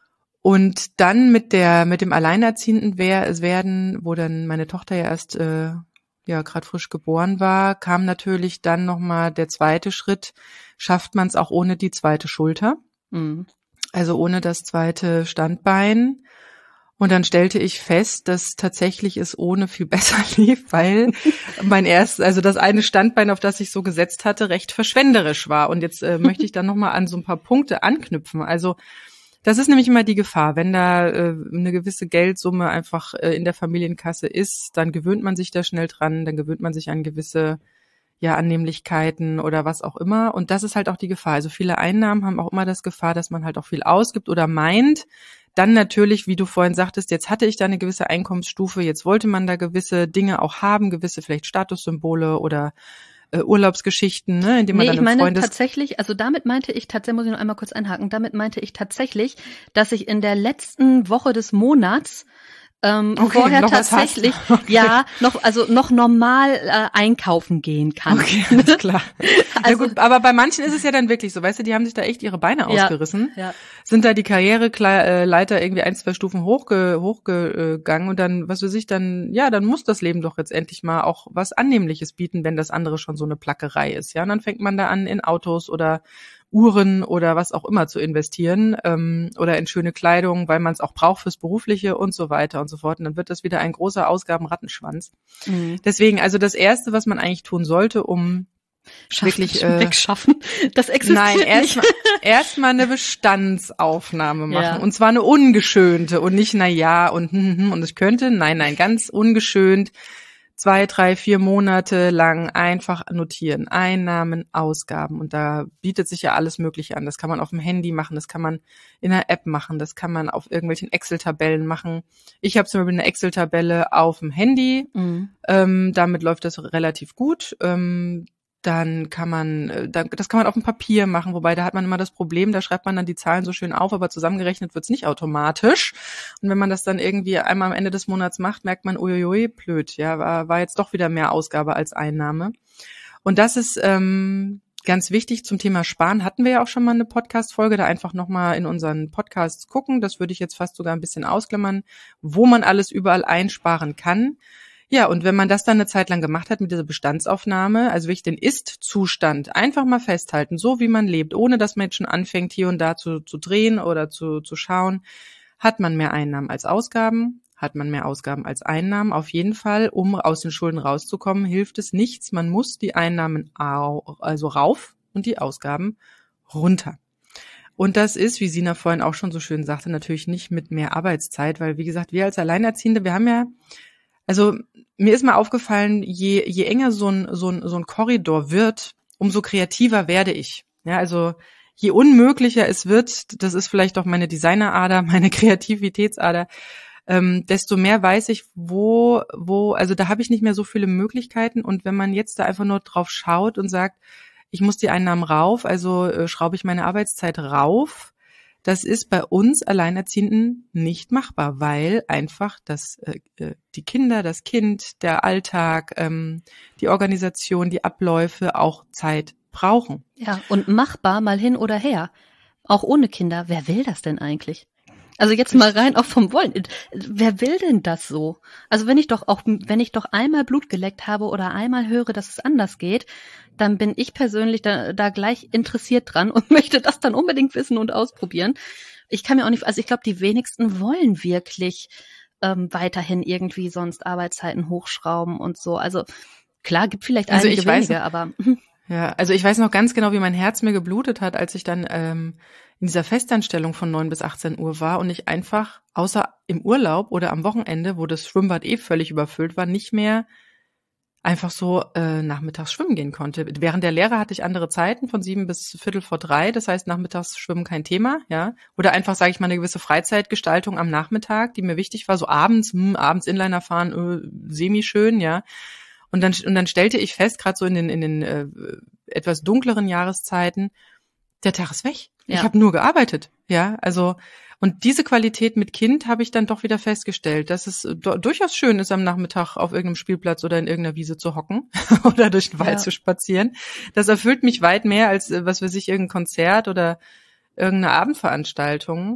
Und dann mit der mit dem Alleinerziehenden werden, wo dann meine Tochter ja erst äh, ja gerade frisch geboren war, kam natürlich dann nochmal der zweite Schritt, schafft man es auch ohne die zweite Schulter, Mhm. also ohne das zweite Standbein. Und dann stellte ich fest, dass tatsächlich es ohne viel besser lief, weil mein erstes, also das eine Standbein, auf das ich so gesetzt hatte, recht verschwenderisch war. Und jetzt äh, möchte ich dann nochmal an so ein paar Punkte anknüpfen. Also das ist nämlich immer die Gefahr, wenn da äh, eine gewisse Geldsumme einfach äh, in der Familienkasse ist, dann gewöhnt man sich da schnell dran, dann gewöhnt man sich an gewisse ja Annehmlichkeiten oder was auch immer. Und das ist halt auch die Gefahr. Also viele Einnahmen haben auch immer das Gefahr, dass man halt auch viel ausgibt oder meint. Dann natürlich, wie du vorhin sagtest, jetzt hatte ich da eine gewisse Einkommensstufe, jetzt wollte man da gewisse Dinge auch haben, gewisse vielleicht Statussymbole oder äh, Urlaubsgeschichten, ne, indem man Nee, dann ich im meine Freundes... tatsächlich, also damit meinte ich tatsächlich, muss ich noch einmal kurz einhaken, damit meinte ich tatsächlich, dass ich in der letzten Woche des Monats ähm, Okay, vorher noch was tatsächlich, hast. Okay. ja, noch, also noch normal äh, einkaufen gehen kann. Okay, alles klar. Also- ja gut, aber bei manchen ist es ja dann wirklich so, weißt du, die haben sich da echt ihre Beine Ja, ausgerissen, ja. sind da die Karriereleiter irgendwie ein, zwei Stufen hochge, hochgegangen und dann, was weiß ich, dann, ja, dann muss das Leben doch jetzt endlich mal auch was Annehmliches bieten, wenn das andere schon so eine Plackerei ist, ja, und dann fängt man da an, in Autos oder Uhren oder was auch immer zu investieren ähm, oder in schöne Kleidung, weil man es auch braucht fürs Berufliche und so weiter und so fort. Und dann wird das wieder ein großer Ausgabenrattenschwanz. Mhm. Deswegen, also das Erste, was man eigentlich tun sollte, um Schaffen, wirklich äh, wegschaffen. Das existiert nein, nicht. erstmal erstmal eine Bestandsaufnahme machen. Ja. Und zwar eine ungeschönte und nicht na ja und hm, hm, und es könnte. Nein, nein, ganz ungeschönt. Zwei, drei, vier Monate lang einfach notieren. Einnahmen, Ausgaben. Und da bietet sich ja alles Mögliche an. Das kann man auf dem Handy machen, das kann man in einer App machen, das kann man auf irgendwelchen Excel-Tabellen machen. Ich habe zum Beispiel eine Excel-Tabelle auf dem Handy. Mhm. Ähm, damit läuft das relativ gut. Ähm, dann kann man, äh, da, das kann man auf dem Papier machen, wobei da hat man immer das Problem, da schreibt man dann die Zahlen so schön auf, aber zusammengerechnet wird's nicht automatisch. Und wenn man das dann irgendwie einmal am Ende des Monats macht, merkt man, uiuiui, blöd, ja, war, war jetzt doch wieder mehr Ausgabe als Einnahme. Und das ist ähm, ganz wichtig zum Thema Sparen. Hatten wir ja auch schon mal eine Podcast-Folge, da einfach nochmal in unseren Podcasts gucken. Das würde ich jetzt fast sogar ein bisschen ausklammern, wo man alles überall einsparen kann. Ja, und wenn man das dann eine Zeit lang gemacht hat mit dieser Bestandsaufnahme, also wirklich den Ist-Zustand einfach mal festhalten, so wie man lebt, ohne dass man jetzt schon anfängt, hier und da zu, zu drehen oder zu, zu schauen, hat man mehr Einnahmen als Ausgaben, hat man mehr Ausgaben als Einnahmen. Auf jeden Fall, um aus den Schulden rauszukommen, hilft es nichts. Man muss die Einnahmen au- also rauf und die Ausgaben runter. Und das ist, wie Sina vorhin auch schon so schön sagte, natürlich nicht mit mehr Arbeitszeit, weil, wie gesagt, wir als Alleinerziehende, wir haben ja, also mir ist mal aufgefallen, je, je enger so ein, so ein, so ein Korridor wird, umso kreativer werde ich. Ja, also je unmöglicher es wird, das ist vielleicht auch meine Designerader, meine Kreativitätsader, ähm, desto mehr weiß ich, wo, wo, also da habe ich nicht mehr so viele Möglichkeiten. Und wenn man jetzt da einfach nur drauf schaut und sagt, ich muss die Einnahmen rauf, also äh, schraube ich meine Arbeitszeit rauf, das ist bei uns Alleinerziehenden nicht machbar, weil einfach das äh, die Kinder, das Kind, der Alltag, ähm, die Organisation, die Abläufe auch Zeit brauchen. Ja, und machbar mal hin oder her. Auch ohne Kinder. Wer will das denn eigentlich? Also jetzt mal rein auch vom Wollen. Wer will denn das so? Also wenn ich doch auch, wenn ich doch einmal Blut geleckt habe oder einmal höre, dass es anders geht, dann bin ich persönlich da, da gleich interessiert dran und möchte das dann unbedingt wissen und ausprobieren. Ich kann mir auch nicht, also ich glaube, die wenigsten wollen wirklich ähm, weiterhin irgendwie sonst Arbeitszeiten hochschrauben und so. Also klar, gibt vielleicht Also einige ich weiß, wenige, aber ja, also ich weiß noch ganz genau, wie mein Herz mir geblutet hat, als ich dann ähm, in dieser Festanstellung von neun bis achtzehn Uhr war und ich einfach, außer im Urlaub oder am Wochenende, wo das Schwimmbad eh völlig überfüllt war, nicht mehr einfach so äh, nachmittags schwimmen gehen konnte. Während der Lehre hatte ich andere Zeiten, von sieben bis viertel vor drei, das heißt nachmittags schwimmen kein Thema, ja. Oder einfach, sage ich mal, eine gewisse Freizeitgestaltung am Nachmittag, die mir wichtig war, so abends, hm, abends Inliner fahren, äh, semi-schön, ja. Und dann, und dann stellte ich fest, gerade so in den, in den äh, etwas dunkleren Jahreszeiten, der Tag ist weg. Ja. Ich habe nur gearbeitet, ja, also und diese Qualität mit Kind habe ich dann doch wieder festgestellt, dass es do- durchaus schön ist, am Nachmittag auf irgendeinem Spielplatz oder in irgendeiner Wiese zu hocken oder durch den Wald Ja. zu spazieren. Das erfüllt mich weit mehr als, äh, was weiß ich, irgendein Konzert oder irgendeine Abendveranstaltung.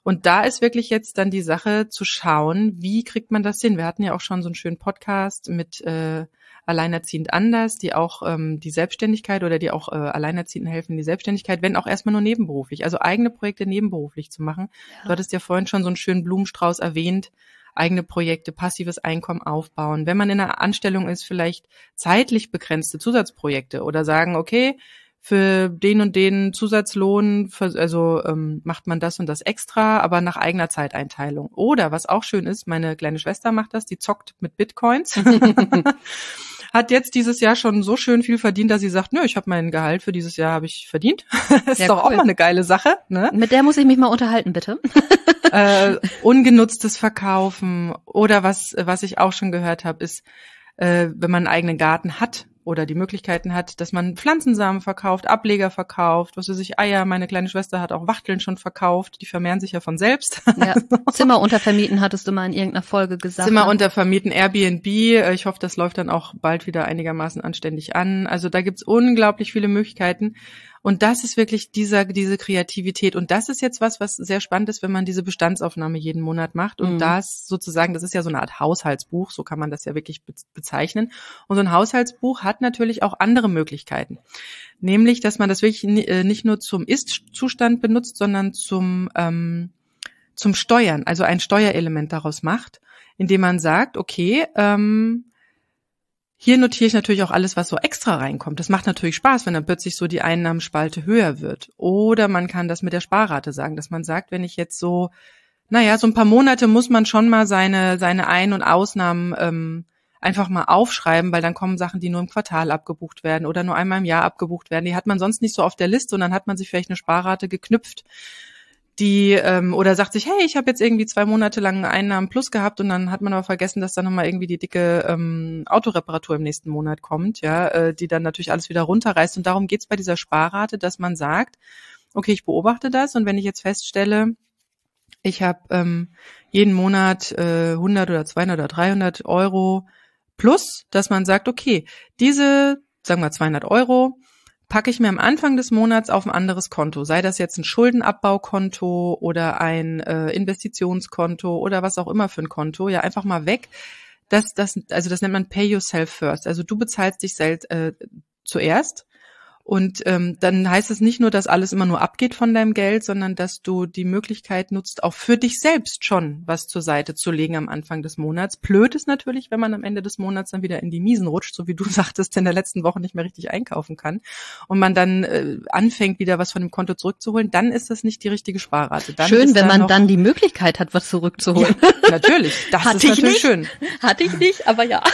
Und da ist wirklich jetzt dann die Sache zu schauen, wie kriegt man das hin? Wir hatten ja auch schon so einen schönen Podcast mit äh, Alleinerziehend anders, die auch ähm, die Selbstständigkeit oder die auch äh, Alleinerziehenden helfen, die Selbstständigkeit, wenn auch erstmal nur nebenberuflich, also eigene Projekte nebenberuflich zu machen. Ja. Du hattest ja vorhin schon so einen schönen Blumenstrauß erwähnt, eigene Projekte, passives Einkommen aufbauen. Wenn man in einer Anstellung ist, vielleicht zeitlich begrenzte Zusatzprojekte oder sagen, okay, für den und den Zusatzlohn, für, also ähm, macht man das und das extra, aber nach eigener Zeiteinteilung. Oder, was auch schön ist, meine kleine Schwester macht das, die zockt mit Bitcoins. Hat jetzt dieses Jahr schon so schön viel verdient, dass sie sagt, nö, ich habe mein Gehalt für dieses Jahr habe ich verdient. Das ist ja, doch cool. Auch mal eine geile Sache. Ne? Mit der muss ich mich mal unterhalten, bitte. äh, ungenutztes Verkaufen oder was was ich auch schon gehört habe, ist, äh, wenn man einen eigenen Garten hat oder die Möglichkeiten hat, dass man Pflanzensamen verkauft, Ableger verkauft, was weiß ich, Eier. Meine kleine Schwester hat auch Wachteln schon verkauft, die vermehren sich ja von selbst. Ja. Zimmer untervermieten, hattest du mal in irgendeiner Folge gesagt. Zimmer ne? untervermieten, Airbnb. Ich hoffe, das läuft dann auch bald wieder einigermaßen anständig an. Also da gibt's unglaublich viele Möglichkeiten. Und das ist wirklich dieser, diese Kreativität. Und das ist jetzt was, was sehr spannend ist, wenn man diese Bestandsaufnahme jeden Monat macht. Und mhm. das sozusagen, das ist ja so eine Art Haushaltsbuch, so kann man das ja wirklich bezeichnen. Und so ein Haushaltsbuch hat natürlich auch andere Möglichkeiten. Nämlich, dass man das wirklich nicht nur zum Ist-Zustand benutzt, sondern zum, ähm, zum Steuern, also ein Steuerelement daraus macht, indem man sagt, okay, ähm, hier notiere ich natürlich auch alles, was so extra reinkommt. Das macht natürlich Spaß, wenn dann plötzlich so die Einnahmenspalte höher wird. Oder man kann das mit der Sparrate sagen, dass man sagt, wenn ich jetzt so, naja, so ein paar Monate muss man schon mal seine seine Ein- und Ausnahmen ähm, einfach mal aufschreiben, weil dann kommen Sachen, die nur im Quartal abgebucht werden oder nur einmal im Jahr abgebucht werden. Die hat man sonst nicht so auf der Liste und dann hat man sich vielleicht eine Sparrate geknüpft, die ähm, oder sagt sich, hey, ich habe jetzt irgendwie zwei Monate lang Einnahmen plus gehabt und dann hat man aber vergessen, dass dann nochmal irgendwie die dicke ähm, Autoreparatur im nächsten Monat kommt, ja, äh, die dann natürlich alles wieder runterreißt. Und darum geht's bei dieser Sparrate, dass man sagt, okay, ich beobachte das und wenn ich jetzt feststelle, ich habe ähm, jeden Monat äh, hundert oder zweihundert oder dreihundert Euro plus, dass man sagt, okay, diese, sagen wir zweihundert Euro, packe ich mir am Anfang des Monats auf ein anderes Konto, sei das jetzt ein Schuldenabbaukonto oder ein äh, Investitionskonto oder was auch immer für ein Konto, ja einfach mal weg. Das, das, also das nennt man Pay Yourself First. Also du bezahlst dich selbst äh, zuerst. Und ähm, dann heißt es nicht nur, dass alles immer nur abgeht von deinem Geld, sondern dass du die Möglichkeit nutzt, auch für dich selbst schon was zur Seite zu legen am Anfang des Monats. Blöd ist natürlich, wenn man am Ende des Monats dann wieder in die Miesen rutscht, so wie du sagtest, in der letzten Woche nicht mehr richtig einkaufen kann und man dann äh, anfängt, wieder was von dem Konto zurückzuholen, dann ist das nicht die richtige Sparrate. Dann schön, wenn dann man noch, dann die Möglichkeit hat, was zurückzuholen. Ja, natürlich, das Hatte ist natürlich nicht. schön. Hatte ich nicht, aber ja.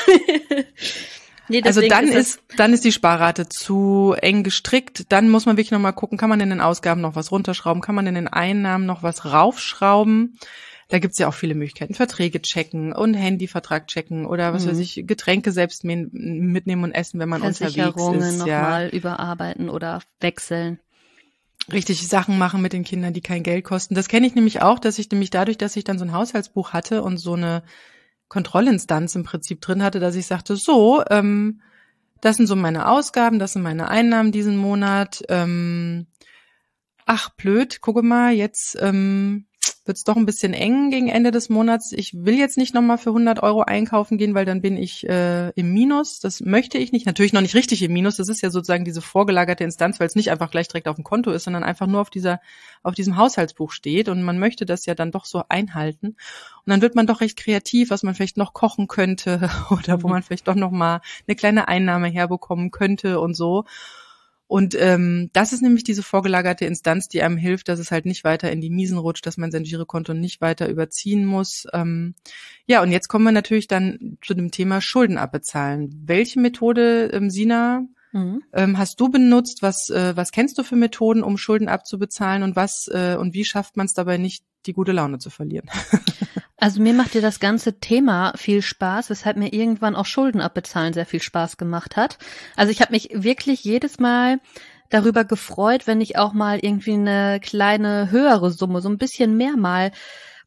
Nee, also dann ist, ist dann ist die Sparrate zu eng gestrickt. Dann muss man wirklich nochmal gucken, kann man in den Ausgaben noch was runterschrauben, kann man in den Einnahmen noch was raufschrauben. Da gibt's ja auch viele Möglichkeiten. Verträge checken und Handyvertrag checken oder was mhm. weiß ich, Getränke selbst mitnehmen und essen, wenn man unterwegs ist. Versicherungen nochmal ja. überarbeiten oder wechseln. Richtig Sachen machen mit den Kindern, die kein Geld kosten. Das kenne ich nämlich auch, dass ich nämlich dadurch, dass ich dann so ein Haushaltsbuch hatte und so eine Kontrollinstanz im Prinzip drin hatte, dass ich sagte, so, ähm, das sind so meine Ausgaben, das sind meine Einnahmen diesen Monat. Ähm, ach, blöd, gucke mal, jetzt ähm, wird's doch ein bisschen eng gegen Ende des Monats. Ich will jetzt nicht nochmal für hundert Euro einkaufen gehen, weil dann bin ich äh, im Minus. Das möchte ich nicht. Natürlich noch nicht richtig im Minus. Das ist ja sozusagen diese vorgelagerte Instanz, weil es nicht einfach gleich direkt auf dem Konto ist, sondern einfach nur auf dieser, auf diesem Haushaltsbuch steht. Und man möchte das ja dann doch so einhalten. Und dann wird man doch recht kreativ, was man vielleicht noch kochen könnte oder wo man vielleicht doch noch mal eine kleine Einnahme herbekommen könnte und so. Und ähm, das ist nämlich diese vorgelagerte Instanz, die einem hilft, dass es halt nicht weiter in die Miesen rutscht, dass man sein Girokonto nicht weiter überziehen muss. Ähm, ja, und jetzt kommen wir natürlich dann zu dem Thema Schulden abbezahlen. Welche Methode, ähm, Sina, mhm. ähm, hast du benutzt? Was äh, was kennst du für Methoden, um Schulden abzubezahlen? Und was äh, und wie schafft man es dabei nicht, die gute Laune zu verlieren? Also mir macht dir das ganze Thema viel Spaß, weshalb mir irgendwann auch Schulden abbezahlen sehr viel Spaß gemacht hat. Also ich habe mich wirklich jedes Mal darüber gefreut, wenn ich auch mal irgendwie eine kleine höhere Summe, so ein bisschen mehr mal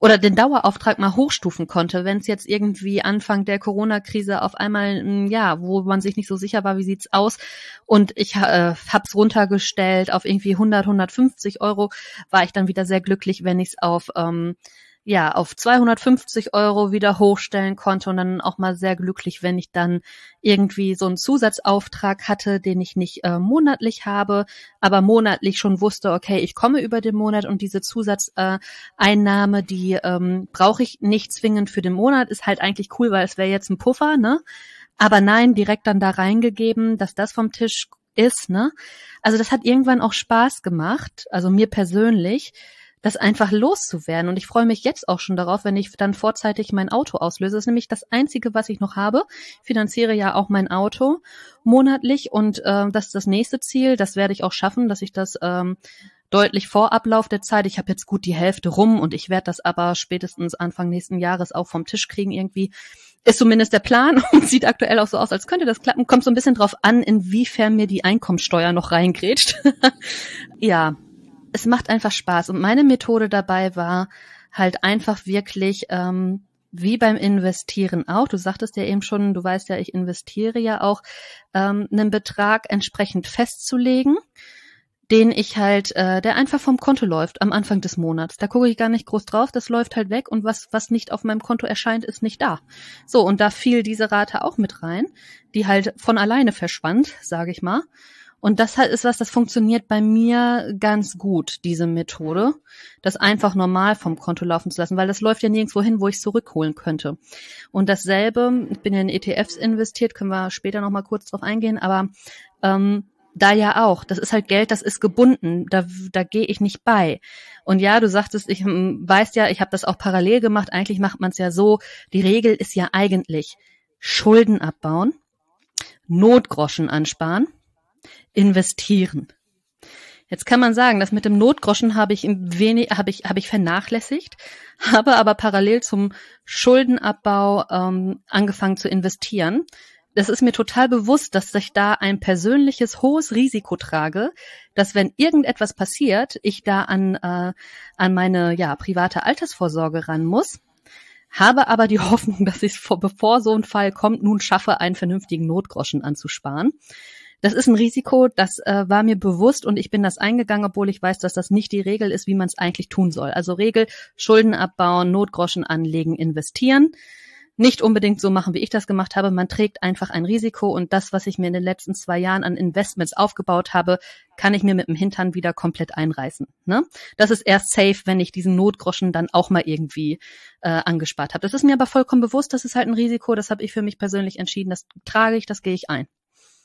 oder den Dauerauftrag mal hochstufen konnte, wenn es jetzt irgendwie Anfang der Corona-Krise auf einmal, ja, wo man sich nicht so sicher war, wie sieht's aus, und ich äh, hab's runtergestellt auf irgendwie hundert, hundertfünfzig Euro, war ich dann wieder sehr glücklich, wenn ich's auf ähm, ja, auf zweihundertfünfzig Euro wieder hochstellen konnte, und dann auch mal sehr glücklich, wenn ich dann irgendwie so einen Zusatzauftrag hatte, den ich nicht äh, monatlich habe, aber monatlich schon wusste, okay, ich komme über den Monat, und diese Zusatzeinnahme, äh, die ähm, brauche ich nicht zwingend für den Monat, ist halt eigentlich cool, weil es wäre jetzt ein Puffer, ne? Aber nein, direkt dann da reingegeben, dass das vom Tisch ist, ne? Also das hat irgendwann auch Spaß gemacht, also mir persönlich, das einfach loszuwerden. Und ich freue mich jetzt auch schon darauf, wenn ich dann vorzeitig mein Auto auslöse. Das ist nämlich das Einzige, was ich noch habe. Ich finanziere ja auch mein Auto monatlich, und äh, das ist das nächste Ziel. Das werde ich auch schaffen, dass ich das ähm, deutlich vor Ablauf der Zeit, ich habe jetzt gut die Hälfte rum, und ich werde das aber spätestens Anfang nächsten Jahres auch vom Tisch kriegen irgendwie. Ist zumindest der Plan und sieht aktuell auch so aus, als könnte das klappen. Kommt so ein bisschen drauf an, inwiefern mir die Einkommensteuer noch reingrätscht. Ja. Es macht einfach Spaß, und meine Methode dabei war halt einfach wirklich, ähm, wie beim Investieren auch, du sagtest ja eben schon, du weißt ja, ich investiere ja auch, ähm, einen Betrag entsprechend festzulegen, den ich halt, äh, der einfach vom Konto läuft am Anfang des Monats. Da gucke ich gar nicht groß drauf, das läuft halt weg, und was was nicht auf meinem Konto erscheint, ist nicht da. So, und da fiel diese Rate auch mit rein, die halt von alleine verschwand, sage ich mal. Und das halt ist was, das funktioniert bei mir ganz gut, diese Methode, das einfach normal vom Konto laufen zu lassen, weil das läuft ja nirgendwo hin, wo ich es zurückholen könnte. Und dasselbe, ich bin ja in E T Fs investiert, können wir später nochmal kurz drauf eingehen, aber ähm, da ja auch, das ist halt Geld, das ist gebunden, da, da gehe ich nicht bei. Und ja, du sagtest, ich hm, weißt ja, ich habe das auch parallel gemacht, eigentlich macht man es ja so, die Regel ist ja eigentlich Schulden abbauen, Notgroschen ansparen, investieren. Jetzt kann man sagen, das mit dem Notgroschen habe ich im wenig, habe ich, habe ich vernachlässigt, habe aber parallel zum Schuldenabbau ähm, angefangen zu investieren. Das ist mir total bewusst, dass ich da ein persönliches hohes Risiko trage, dass wenn irgendetwas passiert, ich da an äh, an meine ja private Altersvorsorge ran muss. Habe aber die Hoffnung, dass ich es, bevor so ein Fall kommt, nun schaffe, einen vernünftigen Notgroschen anzusparen. Das ist ein Risiko, das äh, war mir bewusst, und ich bin das eingegangen, obwohl ich weiß, dass das nicht die Regel ist, wie man es eigentlich tun soll. Also Regel, Schulden abbauen, Notgroschen anlegen, investieren. Nicht unbedingt so machen, wie ich das gemacht habe. Man trägt einfach ein Risiko, und das, was ich mir in den letzten zwei Jahren an Investments aufgebaut habe, kann ich mir mit dem Hintern wieder komplett einreißen. Ne? Das ist erst safe, wenn ich diesen Notgroschen dann auch mal irgendwie äh, angespart habe. Das ist mir aber vollkommen bewusst, das ist halt ein Risiko, das habe ich für mich persönlich entschieden, das trage ich, das gehe ich ein.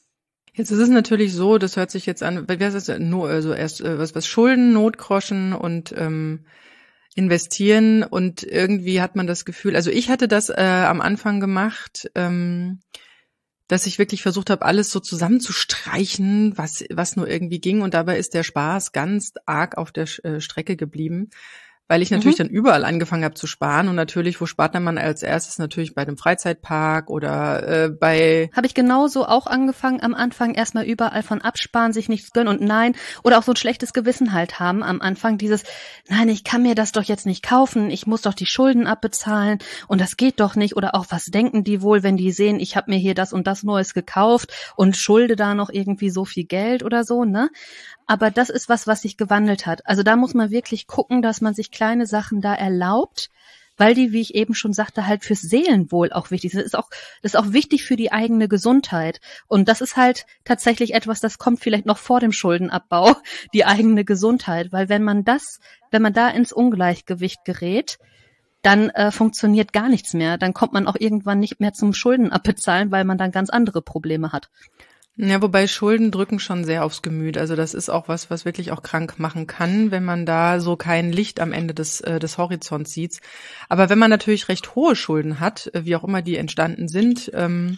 Jetzt ist es natürlich so, das hört sich jetzt an, was ist das? No, also erst was was Schulden, Notgroschen und ähm, investieren, und irgendwie hat man das Gefühl, also ich hatte das äh, am Anfang gemacht, ähm, dass ich wirklich versucht habe, alles so zusammenzustreichen, was was nur irgendwie ging, und dabei ist der Spaß ganz arg auf der äh, Strecke geblieben. Weil ich natürlich mhm. dann überall angefangen habe zu sparen, und natürlich, wo spart man als erstes? Natürlich bei dem Freizeitpark oder äh, bei... Habe ich genauso auch angefangen, am Anfang erstmal überall von absparen, sich nichts gönnen und nein, oder auch so ein schlechtes Gewissen halt haben am Anfang, dieses, nein, ich kann mir das doch jetzt nicht kaufen, ich muss doch die Schulden abbezahlen und das geht doch nicht, oder auch, was denken die wohl, wenn die sehen, ich habe mir hier das und das Neues gekauft und schulde da noch irgendwie so viel Geld oder so, ne? Aber das ist was, was sich gewandelt hat. Also da muss man wirklich gucken, dass man sich kleine Sachen da erlaubt, weil die, wie ich eben schon sagte, halt fürs Seelenwohl auch wichtig sind. Das ist auch, das ist auch wichtig für die eigene Gesundheit. Und das ist halt tatsächlich etwas, das kommt vielleicht noch vor dem Schuldenabbau, die eigene Gesundheit. Weil wenn man das, wenn man da ins Ungleichgewicht gerät, dann äh, funktioniert gar nichts mehr. Dann kommt man auch irgendwann nicht mehr zum Schuldenabbezahlen, weil man dann ganz andere Probleme hat. Ja, wobei Schulden drücken schon sehr aufs Gemüt. Also das ist auch was, was wirklich auch krank machen kann, wenn man da so kein Licht am Ende des äh, des Horizonts sieht. Aber wenn man natürlich recht hohe Schulden hat, wie auch immer die entstanden sind, ähm,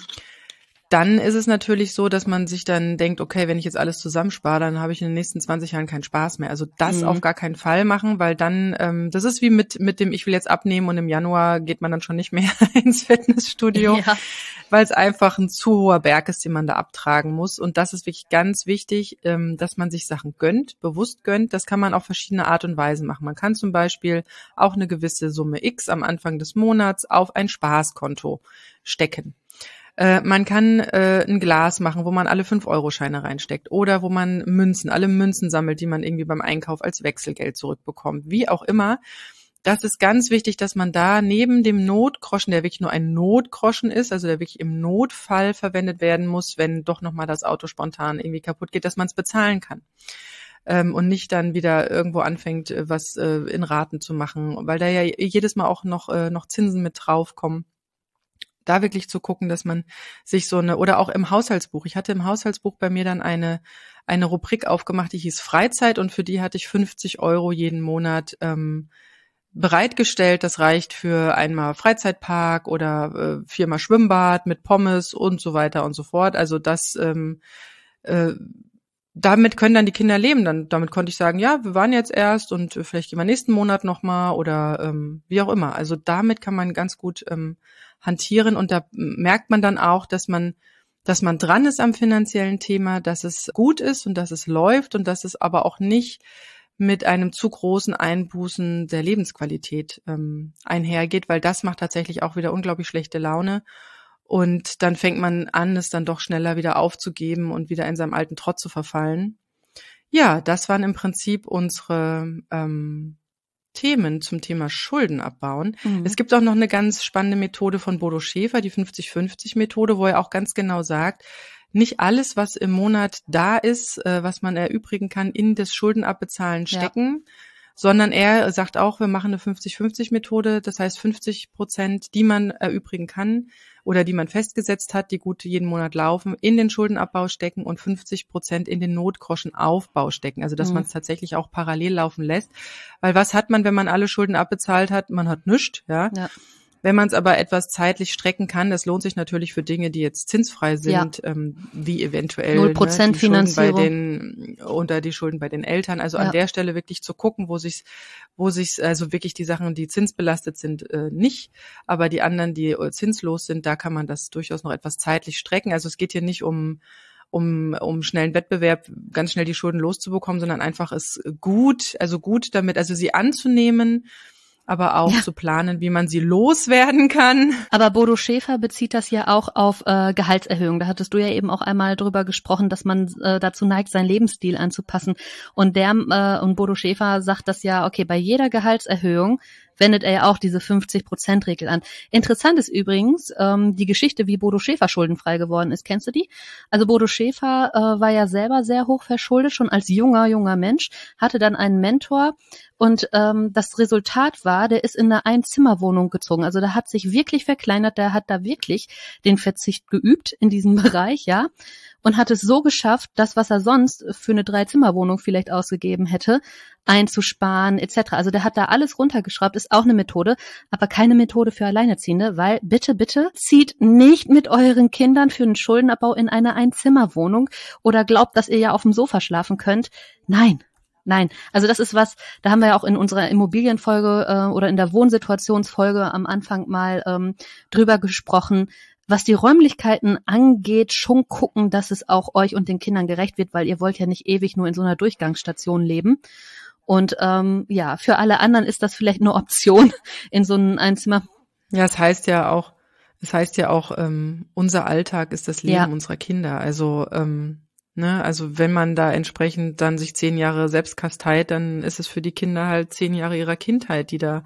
dann ist es natürlich so, dass man sich dann denkt, okay, wenn ich jetzt alles zusammenspare, dann habe ich in den nächsten zwanzig Jahren keinen Spaß mehr. Also das mhm. auf gar keinen Fall machen, weil dann, ähm, das ist wie mit mit dem, ich will jetzt abnehmen, und im Januar geht man dann schon nicht mehr ins Fitnessstudio. Ja. weil es einfach ein zu hoher Berg ist, den man da abtragen muss. Und das ist wirklich ganz wichtig, dass man sich Sachen gönnt, bewusst gönnt. Das kann man auf verschiedene Art und Weise machen. Man kann zum Beispiel auch eine gewisse Summe X am Anfang des Monats auf ein Spaßkonto stecken. Äh, man kann äh, ein Glas machen, wo man alle fünf-Euro-Scheine reinsteckt oder wo man Münzen, alle Münzen sammelt, die man irgendwie beim Einkauf als Wechselgeld zurückbekommt. Wie auch immer. Das ist ganz wichtig, dass man da neben dem Notgroschen, der wirklich nur ein Notgroschen ist, also der wirklich im Notfall verwendet werden muss, wenn doch nochmal das Auto spontan irgendwie kaputt geht, dass man es bezahlen kann. Ähm, und nicht dann wieder irgendwo anfängt, was äh, in Raten zu machen, weil da ja jedes Mal auch noch, äh, noch Zinsen mit draufkommen. Da wirklich zu gucken, dass man sich so eine, oder auch im Haushaltsbuch. Ich hatte im Haushaltsbuch bei mir dann eine, eine Rubrik aufgemacht, die hieß Freizeit und für die hatte ich fünfzig Euro jeden Monat, ähm, bereitgestellt. Das reicht für einmal Freizeitpark oder äh, viermal Schwimmbad mit Pommes und so weiter und so fort. Also das, ähm, äh, damit können dann die Kinder leben. Dann, damit konnte ich sagen, ja, wir waren jetzt erst und vielleicht gehen wir nächsten Monat nochmal oder ähm, wie auch immer. Also damit kann man ganz gut ähm, hantieren und da merkt man dann auch, dass man dass man dran ist am finanziellen Thema, dass es gut ist und dass es läuft und dass es aber auch nicht mit einem zu großen Einbußen der Lebensqualität ähm, einhergeht, weil das macht tatsächlich auch wieder unglaublich schlechte Laune und dann fängt man an, es dann doch schneller wieder aufzugeben und wieder in seinem alten Trott zu verfallen. Ja, das waren im Prinzip unsere ähm, Themen zum Thema Schulden abbauen. Mhm. Es gibt auch noch eine ganz spannende Methode von Bodo Schäfer, die fünfzig fünfzig Methode, wo er auch ganz genau sagt, nicht alles, was im Monat da ist, äh, was man erübrigen kann, in das Schuldenabbezahlen stecken, ja. Sondern er sagt auch, wir machen eine fünfzig fünfzig Methode, das heißt fünfzig Prozent, die man erübrigen kann oder die man festgesetzt hat, die gut jeden Monat laufen, in den Schuldenabbau stecken und fünfzig Prozent in den Notgroschenaufbau stecken. Also dass mhm. man es tatsächlich auch parallel laufen lässt. Weil was hat man, wenn man alle Schulden abbezahlt hat? Man hat nichts, ja. ja. Wenn man es aber etwas zeitlich strecken kann, das lohnt sich natürlich für Dinge, die jetzt zinsfrei sind, ja. ähm, wie eventuell null Prozent ne, Finanzierung bei den oder die Schulden bei den Eltern. Also ja. an der Stelle wirklich zu gucken, wo sich, wo sich also wirklich die Sachen, die zinsbelastet sind, äh, nicht, aber die anderen, die zinslos sind, da kann man das durchaus noch etwas zeitlich strecken. Also es geht hier nicht um um um schnellen Wettbewerb, ganz schnell die Schulden loszubekommen, sondern einfach es gut, also gut damit, also sie anzunehmen, aber auch ja. zu planen, wie man sie loswerden kann. Aber Bodo Schäfer bezieht das ja auch auf äh, Gehaltserhöhung. Da hattest du ja eben auch einmal drüber gesprochen, dass man äh, dazu neigt, seinen Lebensstil anzupassen. Und der äh, und Bodo Schäfer sagt das ja, okay, bei jeder Gehaltserhöhung wendet er ja auch diese fünfzig Prozent Regel an. Interessant ist übrigens ähm, die Geschichte, wie Bodo Schäfer schuldenfrei geworden ist. Kennst du die? Also Bodo Schäfer äh, war ja selber sehr hoch verschuldet, schon als junger, junger Mensch, hatte dann einen Mentor und ähm, das Resultat war, der ist in eine Einzimmerwohnung gezogen. Also der hat sich wirklich verkleinert, der hat da wirklich den Verzicht geübt in diesem Bereich, ja. Und hat es so geschafft, das, was er sonst für eine Dreizimmerwohnung vielleicht ausgegeben hätte, einzusparen et cetera. Also der hat da alles runtergeschraubt, ist auch eine Methode, aber keine Methode für Alleinerziehende, weil bitte, bitte zieht nicht mit euren Kindern für einen Schuldenabbau in eine Einzimmerwohnung oder glaubt, dass ihr ja auf dem Sofa schlafen könnt. Nein. Nein, also das ist was, da haben wir ja auch in unserer Immobilienfolge äh, oder in der Wohnsituationsfolge am Anfang mal ähm, drüber gesprochen. Was die Räumlichkeiten angeht, schon gucken, dass es auch euch und den Kindern gerecht wird, weil ihr wollt ja nicht ewig nur in so einer Durchgangsstation leben. Und ähm, ja, für alle anderen ist das vielleicht eine Option in so einem Einzimmer. Ja, es heißt ja auch, es heißt ja auch, ähm, unser Alltag ist das Leben ja. unserer Kinder. Also ähm, ne, also wenn man da entsprechend dann sich zehn Jahre selbst kasteit, dann ist es für die Kinder halt zehn Jahre ihrer Kindheit, die da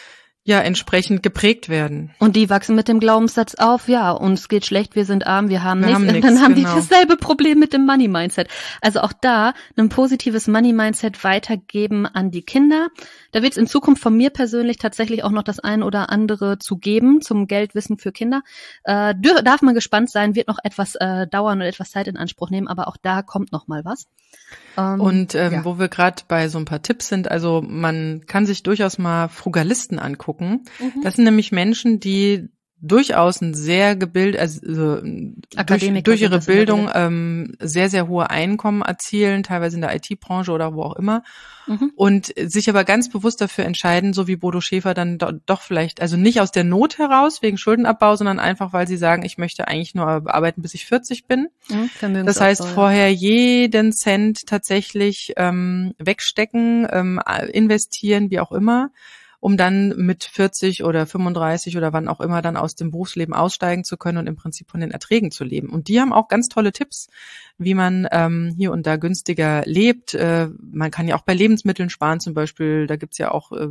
ja entsprechend geprägt werden. Und die wachsen mit dem Glaubenssatz auf, ja, uns geht schlecht, wir sind arm, wir haben wir nichts. Haben und nix, dann haben genau. die dasselbe Problem mit dem Money-Mindset. Also auch da ein positives Money-Mindset weitergeben an die Kinder. Da wird es in Zukunft von mir persönlich tatsächlich auch noch das ein oder andere zu geben zum Geldwissen für Kinder. Äh, darf man gespannt sein, wird noch etwas äh, dauern und etwas Zeit in Anspruch nehmen, aber auch da kommt noch mal was. Ähm, und ähm, ja. wo wir gerade bei so ein paar Tipps sind, also man kann sich durchaus mal Frugalisten angucken. Mhm. Das sind nämlich Menschen, die durchaus ein sehr gebildet, also durch, durch ihre Bildung ähm, sehr, sehr hohe Einkommen erzielen, teilweise in der I T-Branche oder wo auch immer. Mhm. Und sich aber ganz bewusst dafür entscheiden, so wie Bodo Schäfer, dann do, doch vielleicht, also nicht aus der Not heraus, wegen Schuldenabbau, sondern einfach, weil sie sagen, ich möchte eigentlich nur arbeiten, bis ich vierzig bin. Mhm, das heißt, vorher jeden Cent tatsächlich ähm, wegstecken, ähm, investieren, wie auch immer, um dann mit vierzig oder fünfunddreißig oder wann auch immer dann aus dem Berufsleben aussteigen zu können und im Prinzip von den Erträgen zu leben. Und die haben auch ganz tolle Tipps, wie man ähm, hier und da günstiger lebt. Äh, man kann ja auch bei Lebensmitteln sparen zum Beispiel. Da gibt's ja auch äh,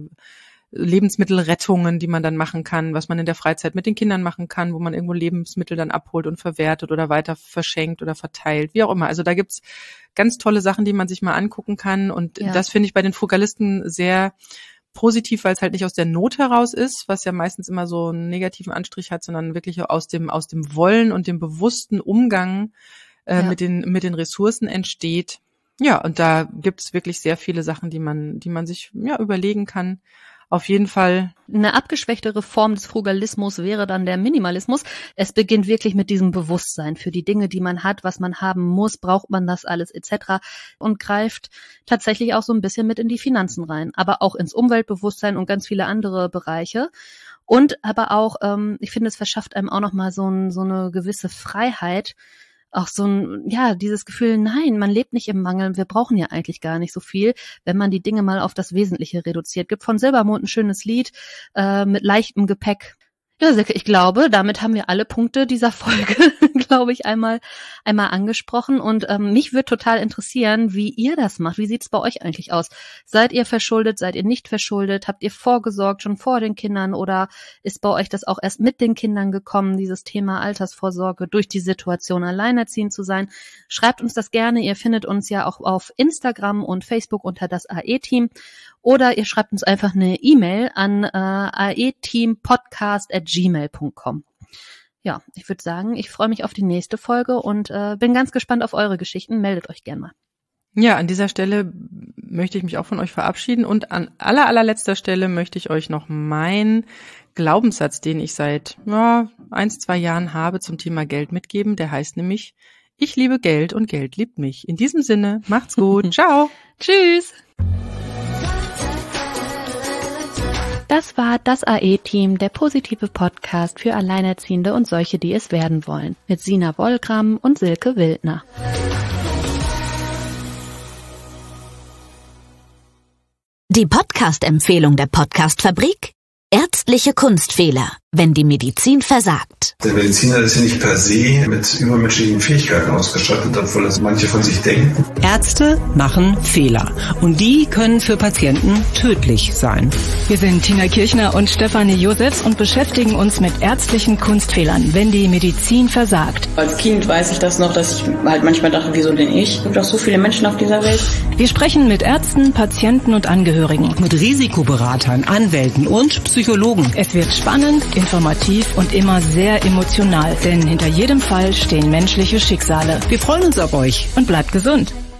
Lebensmittelrettungen, die man dann machen kann, was man in der Freizeit mit den Kindern machen kann, wo man irgendwo Lebensmittel dann abholt und verwertet oder weiter verschenkt oder verteilt, wie auch immer. Also da gibt's ganz tolle Sachen, die man sich mal angucken kann. Und ja. das finde ich bei den Frugalisten sehr positiv, weil es halt nicht aus der Not heraus ist, was ja meistens immer so einen negativen Anstrich hat, sondern wirklich aus dem aus dem Wollen und dem bewussten Umgang äh, ja. mit den mit den Ressourcen entsteht. Ja, und da gibt es wirklich sehr viele Sachen, die man die man sich ja überlegen kann. Auf jeden Fall. Eine abgeschwächtere Form des Frugalismus wäre dann der Minimalismus. Es beginnt wirklich mit diesem Bewusstsein für die Dinge, die man hat, was man haben muss, braucht man das alles et cetera und greift tatsächlich auch so ein bisschen mit in die Finanzen rein, aber auch ins Umweltbewusstsein und ganz viele andere Bereiche. Und aber auch, ähm, ich finde, es verschafft einem auch nochmal so, ein, so eine gewisse Freiheit, auch so ein, ja, dieses Gefühl, nein, man lebt nicht im Mangel, wir brauchen ja eigentlich gar nicht so viel, wenn man die Dinge mal auf das Wesentliche reduziert. Gibt von Silbermond ein schönes Lied äh, mit leichtem Gepäck. Ja, Silke, ich glaube, damit haben wir alle Punkte dieser Folge, glaube ich, einmal einmal angesprochen. Und ähm, mich würde total interessieren, wie ihr das macht. Wie sieht's bei euch eigentlich aus? Seid ihr verschuldet? Seid ihr nicht verschuldet? Habt ihr vorgesorgt schon vor den Kindern? Oder ist bei euch das auch erst mit den Kindern gekommen, dieses Thema Altersvorsorge, durch die Situation alleinerziehend zu sein? Schreibt uns das gerne. Ihr findet uns ja auch auf Instagram und Facebook unter das A E-Team. Oder ihr schreibt uns einfach eine E-Mail an äh, aeteampodcast at gmail punkt com. Ja, ich würde sagen, ich freue mich auf die nächste Folge und äh, bin ganz gespannt auf eure Geschichten. Meldet euch gern mal. Ja, an dieser Stelle möchte ich mich auch von euch verabschieden und an aller, allerletzter Stelle möchte ich euch noch meinen Glaubenssatz, den ich seit ja, eins, zwei Jahren habe zum Thema Geld mitgeben. Der heißt nämlich, ich liebe Geld und Geld liebt mich. In diesem Sinne, macht's gut. Ciao. Tschüss. Das war das A E-Team, der positive Podcast für Alleinerziehende und solche, die es werden wollen, mit Sina Wollgramm und Silke Wildner. Die Podcast-Empfehlung der Podcast-Fabrik: Ärztliche Kunstfehler, wenn die Medizin versagt. Der Mediziner ist ja nicht per se mit übermenschlichen Fähigkeiten ausgestattet, obwohl das manche von sich denken. Ärzte machen Fehler und die können für Patienten tödlich sein. Wir sind Tina Kirchner und Stefanie Josefs und beschäftigen uns mit ärztlichen Kunstfehlern, wenn die Medizin versagt. Als Kind weiß ich das noch, dass ich halt manchmal dachte, wieso denn ich? Es gibt doch so viele Menschen auf dieser Welt. Wir sprechen mit Ärzten, Patienten und Angehörigen. Mit Risikoberatern, Anwälten und Psychologen. Es wird spannend, informativ und immer sehr emotional, denn hinter jedem Fall stehen menschliche Schicksale. Wir freuen uns auf euch und bleibt gesund.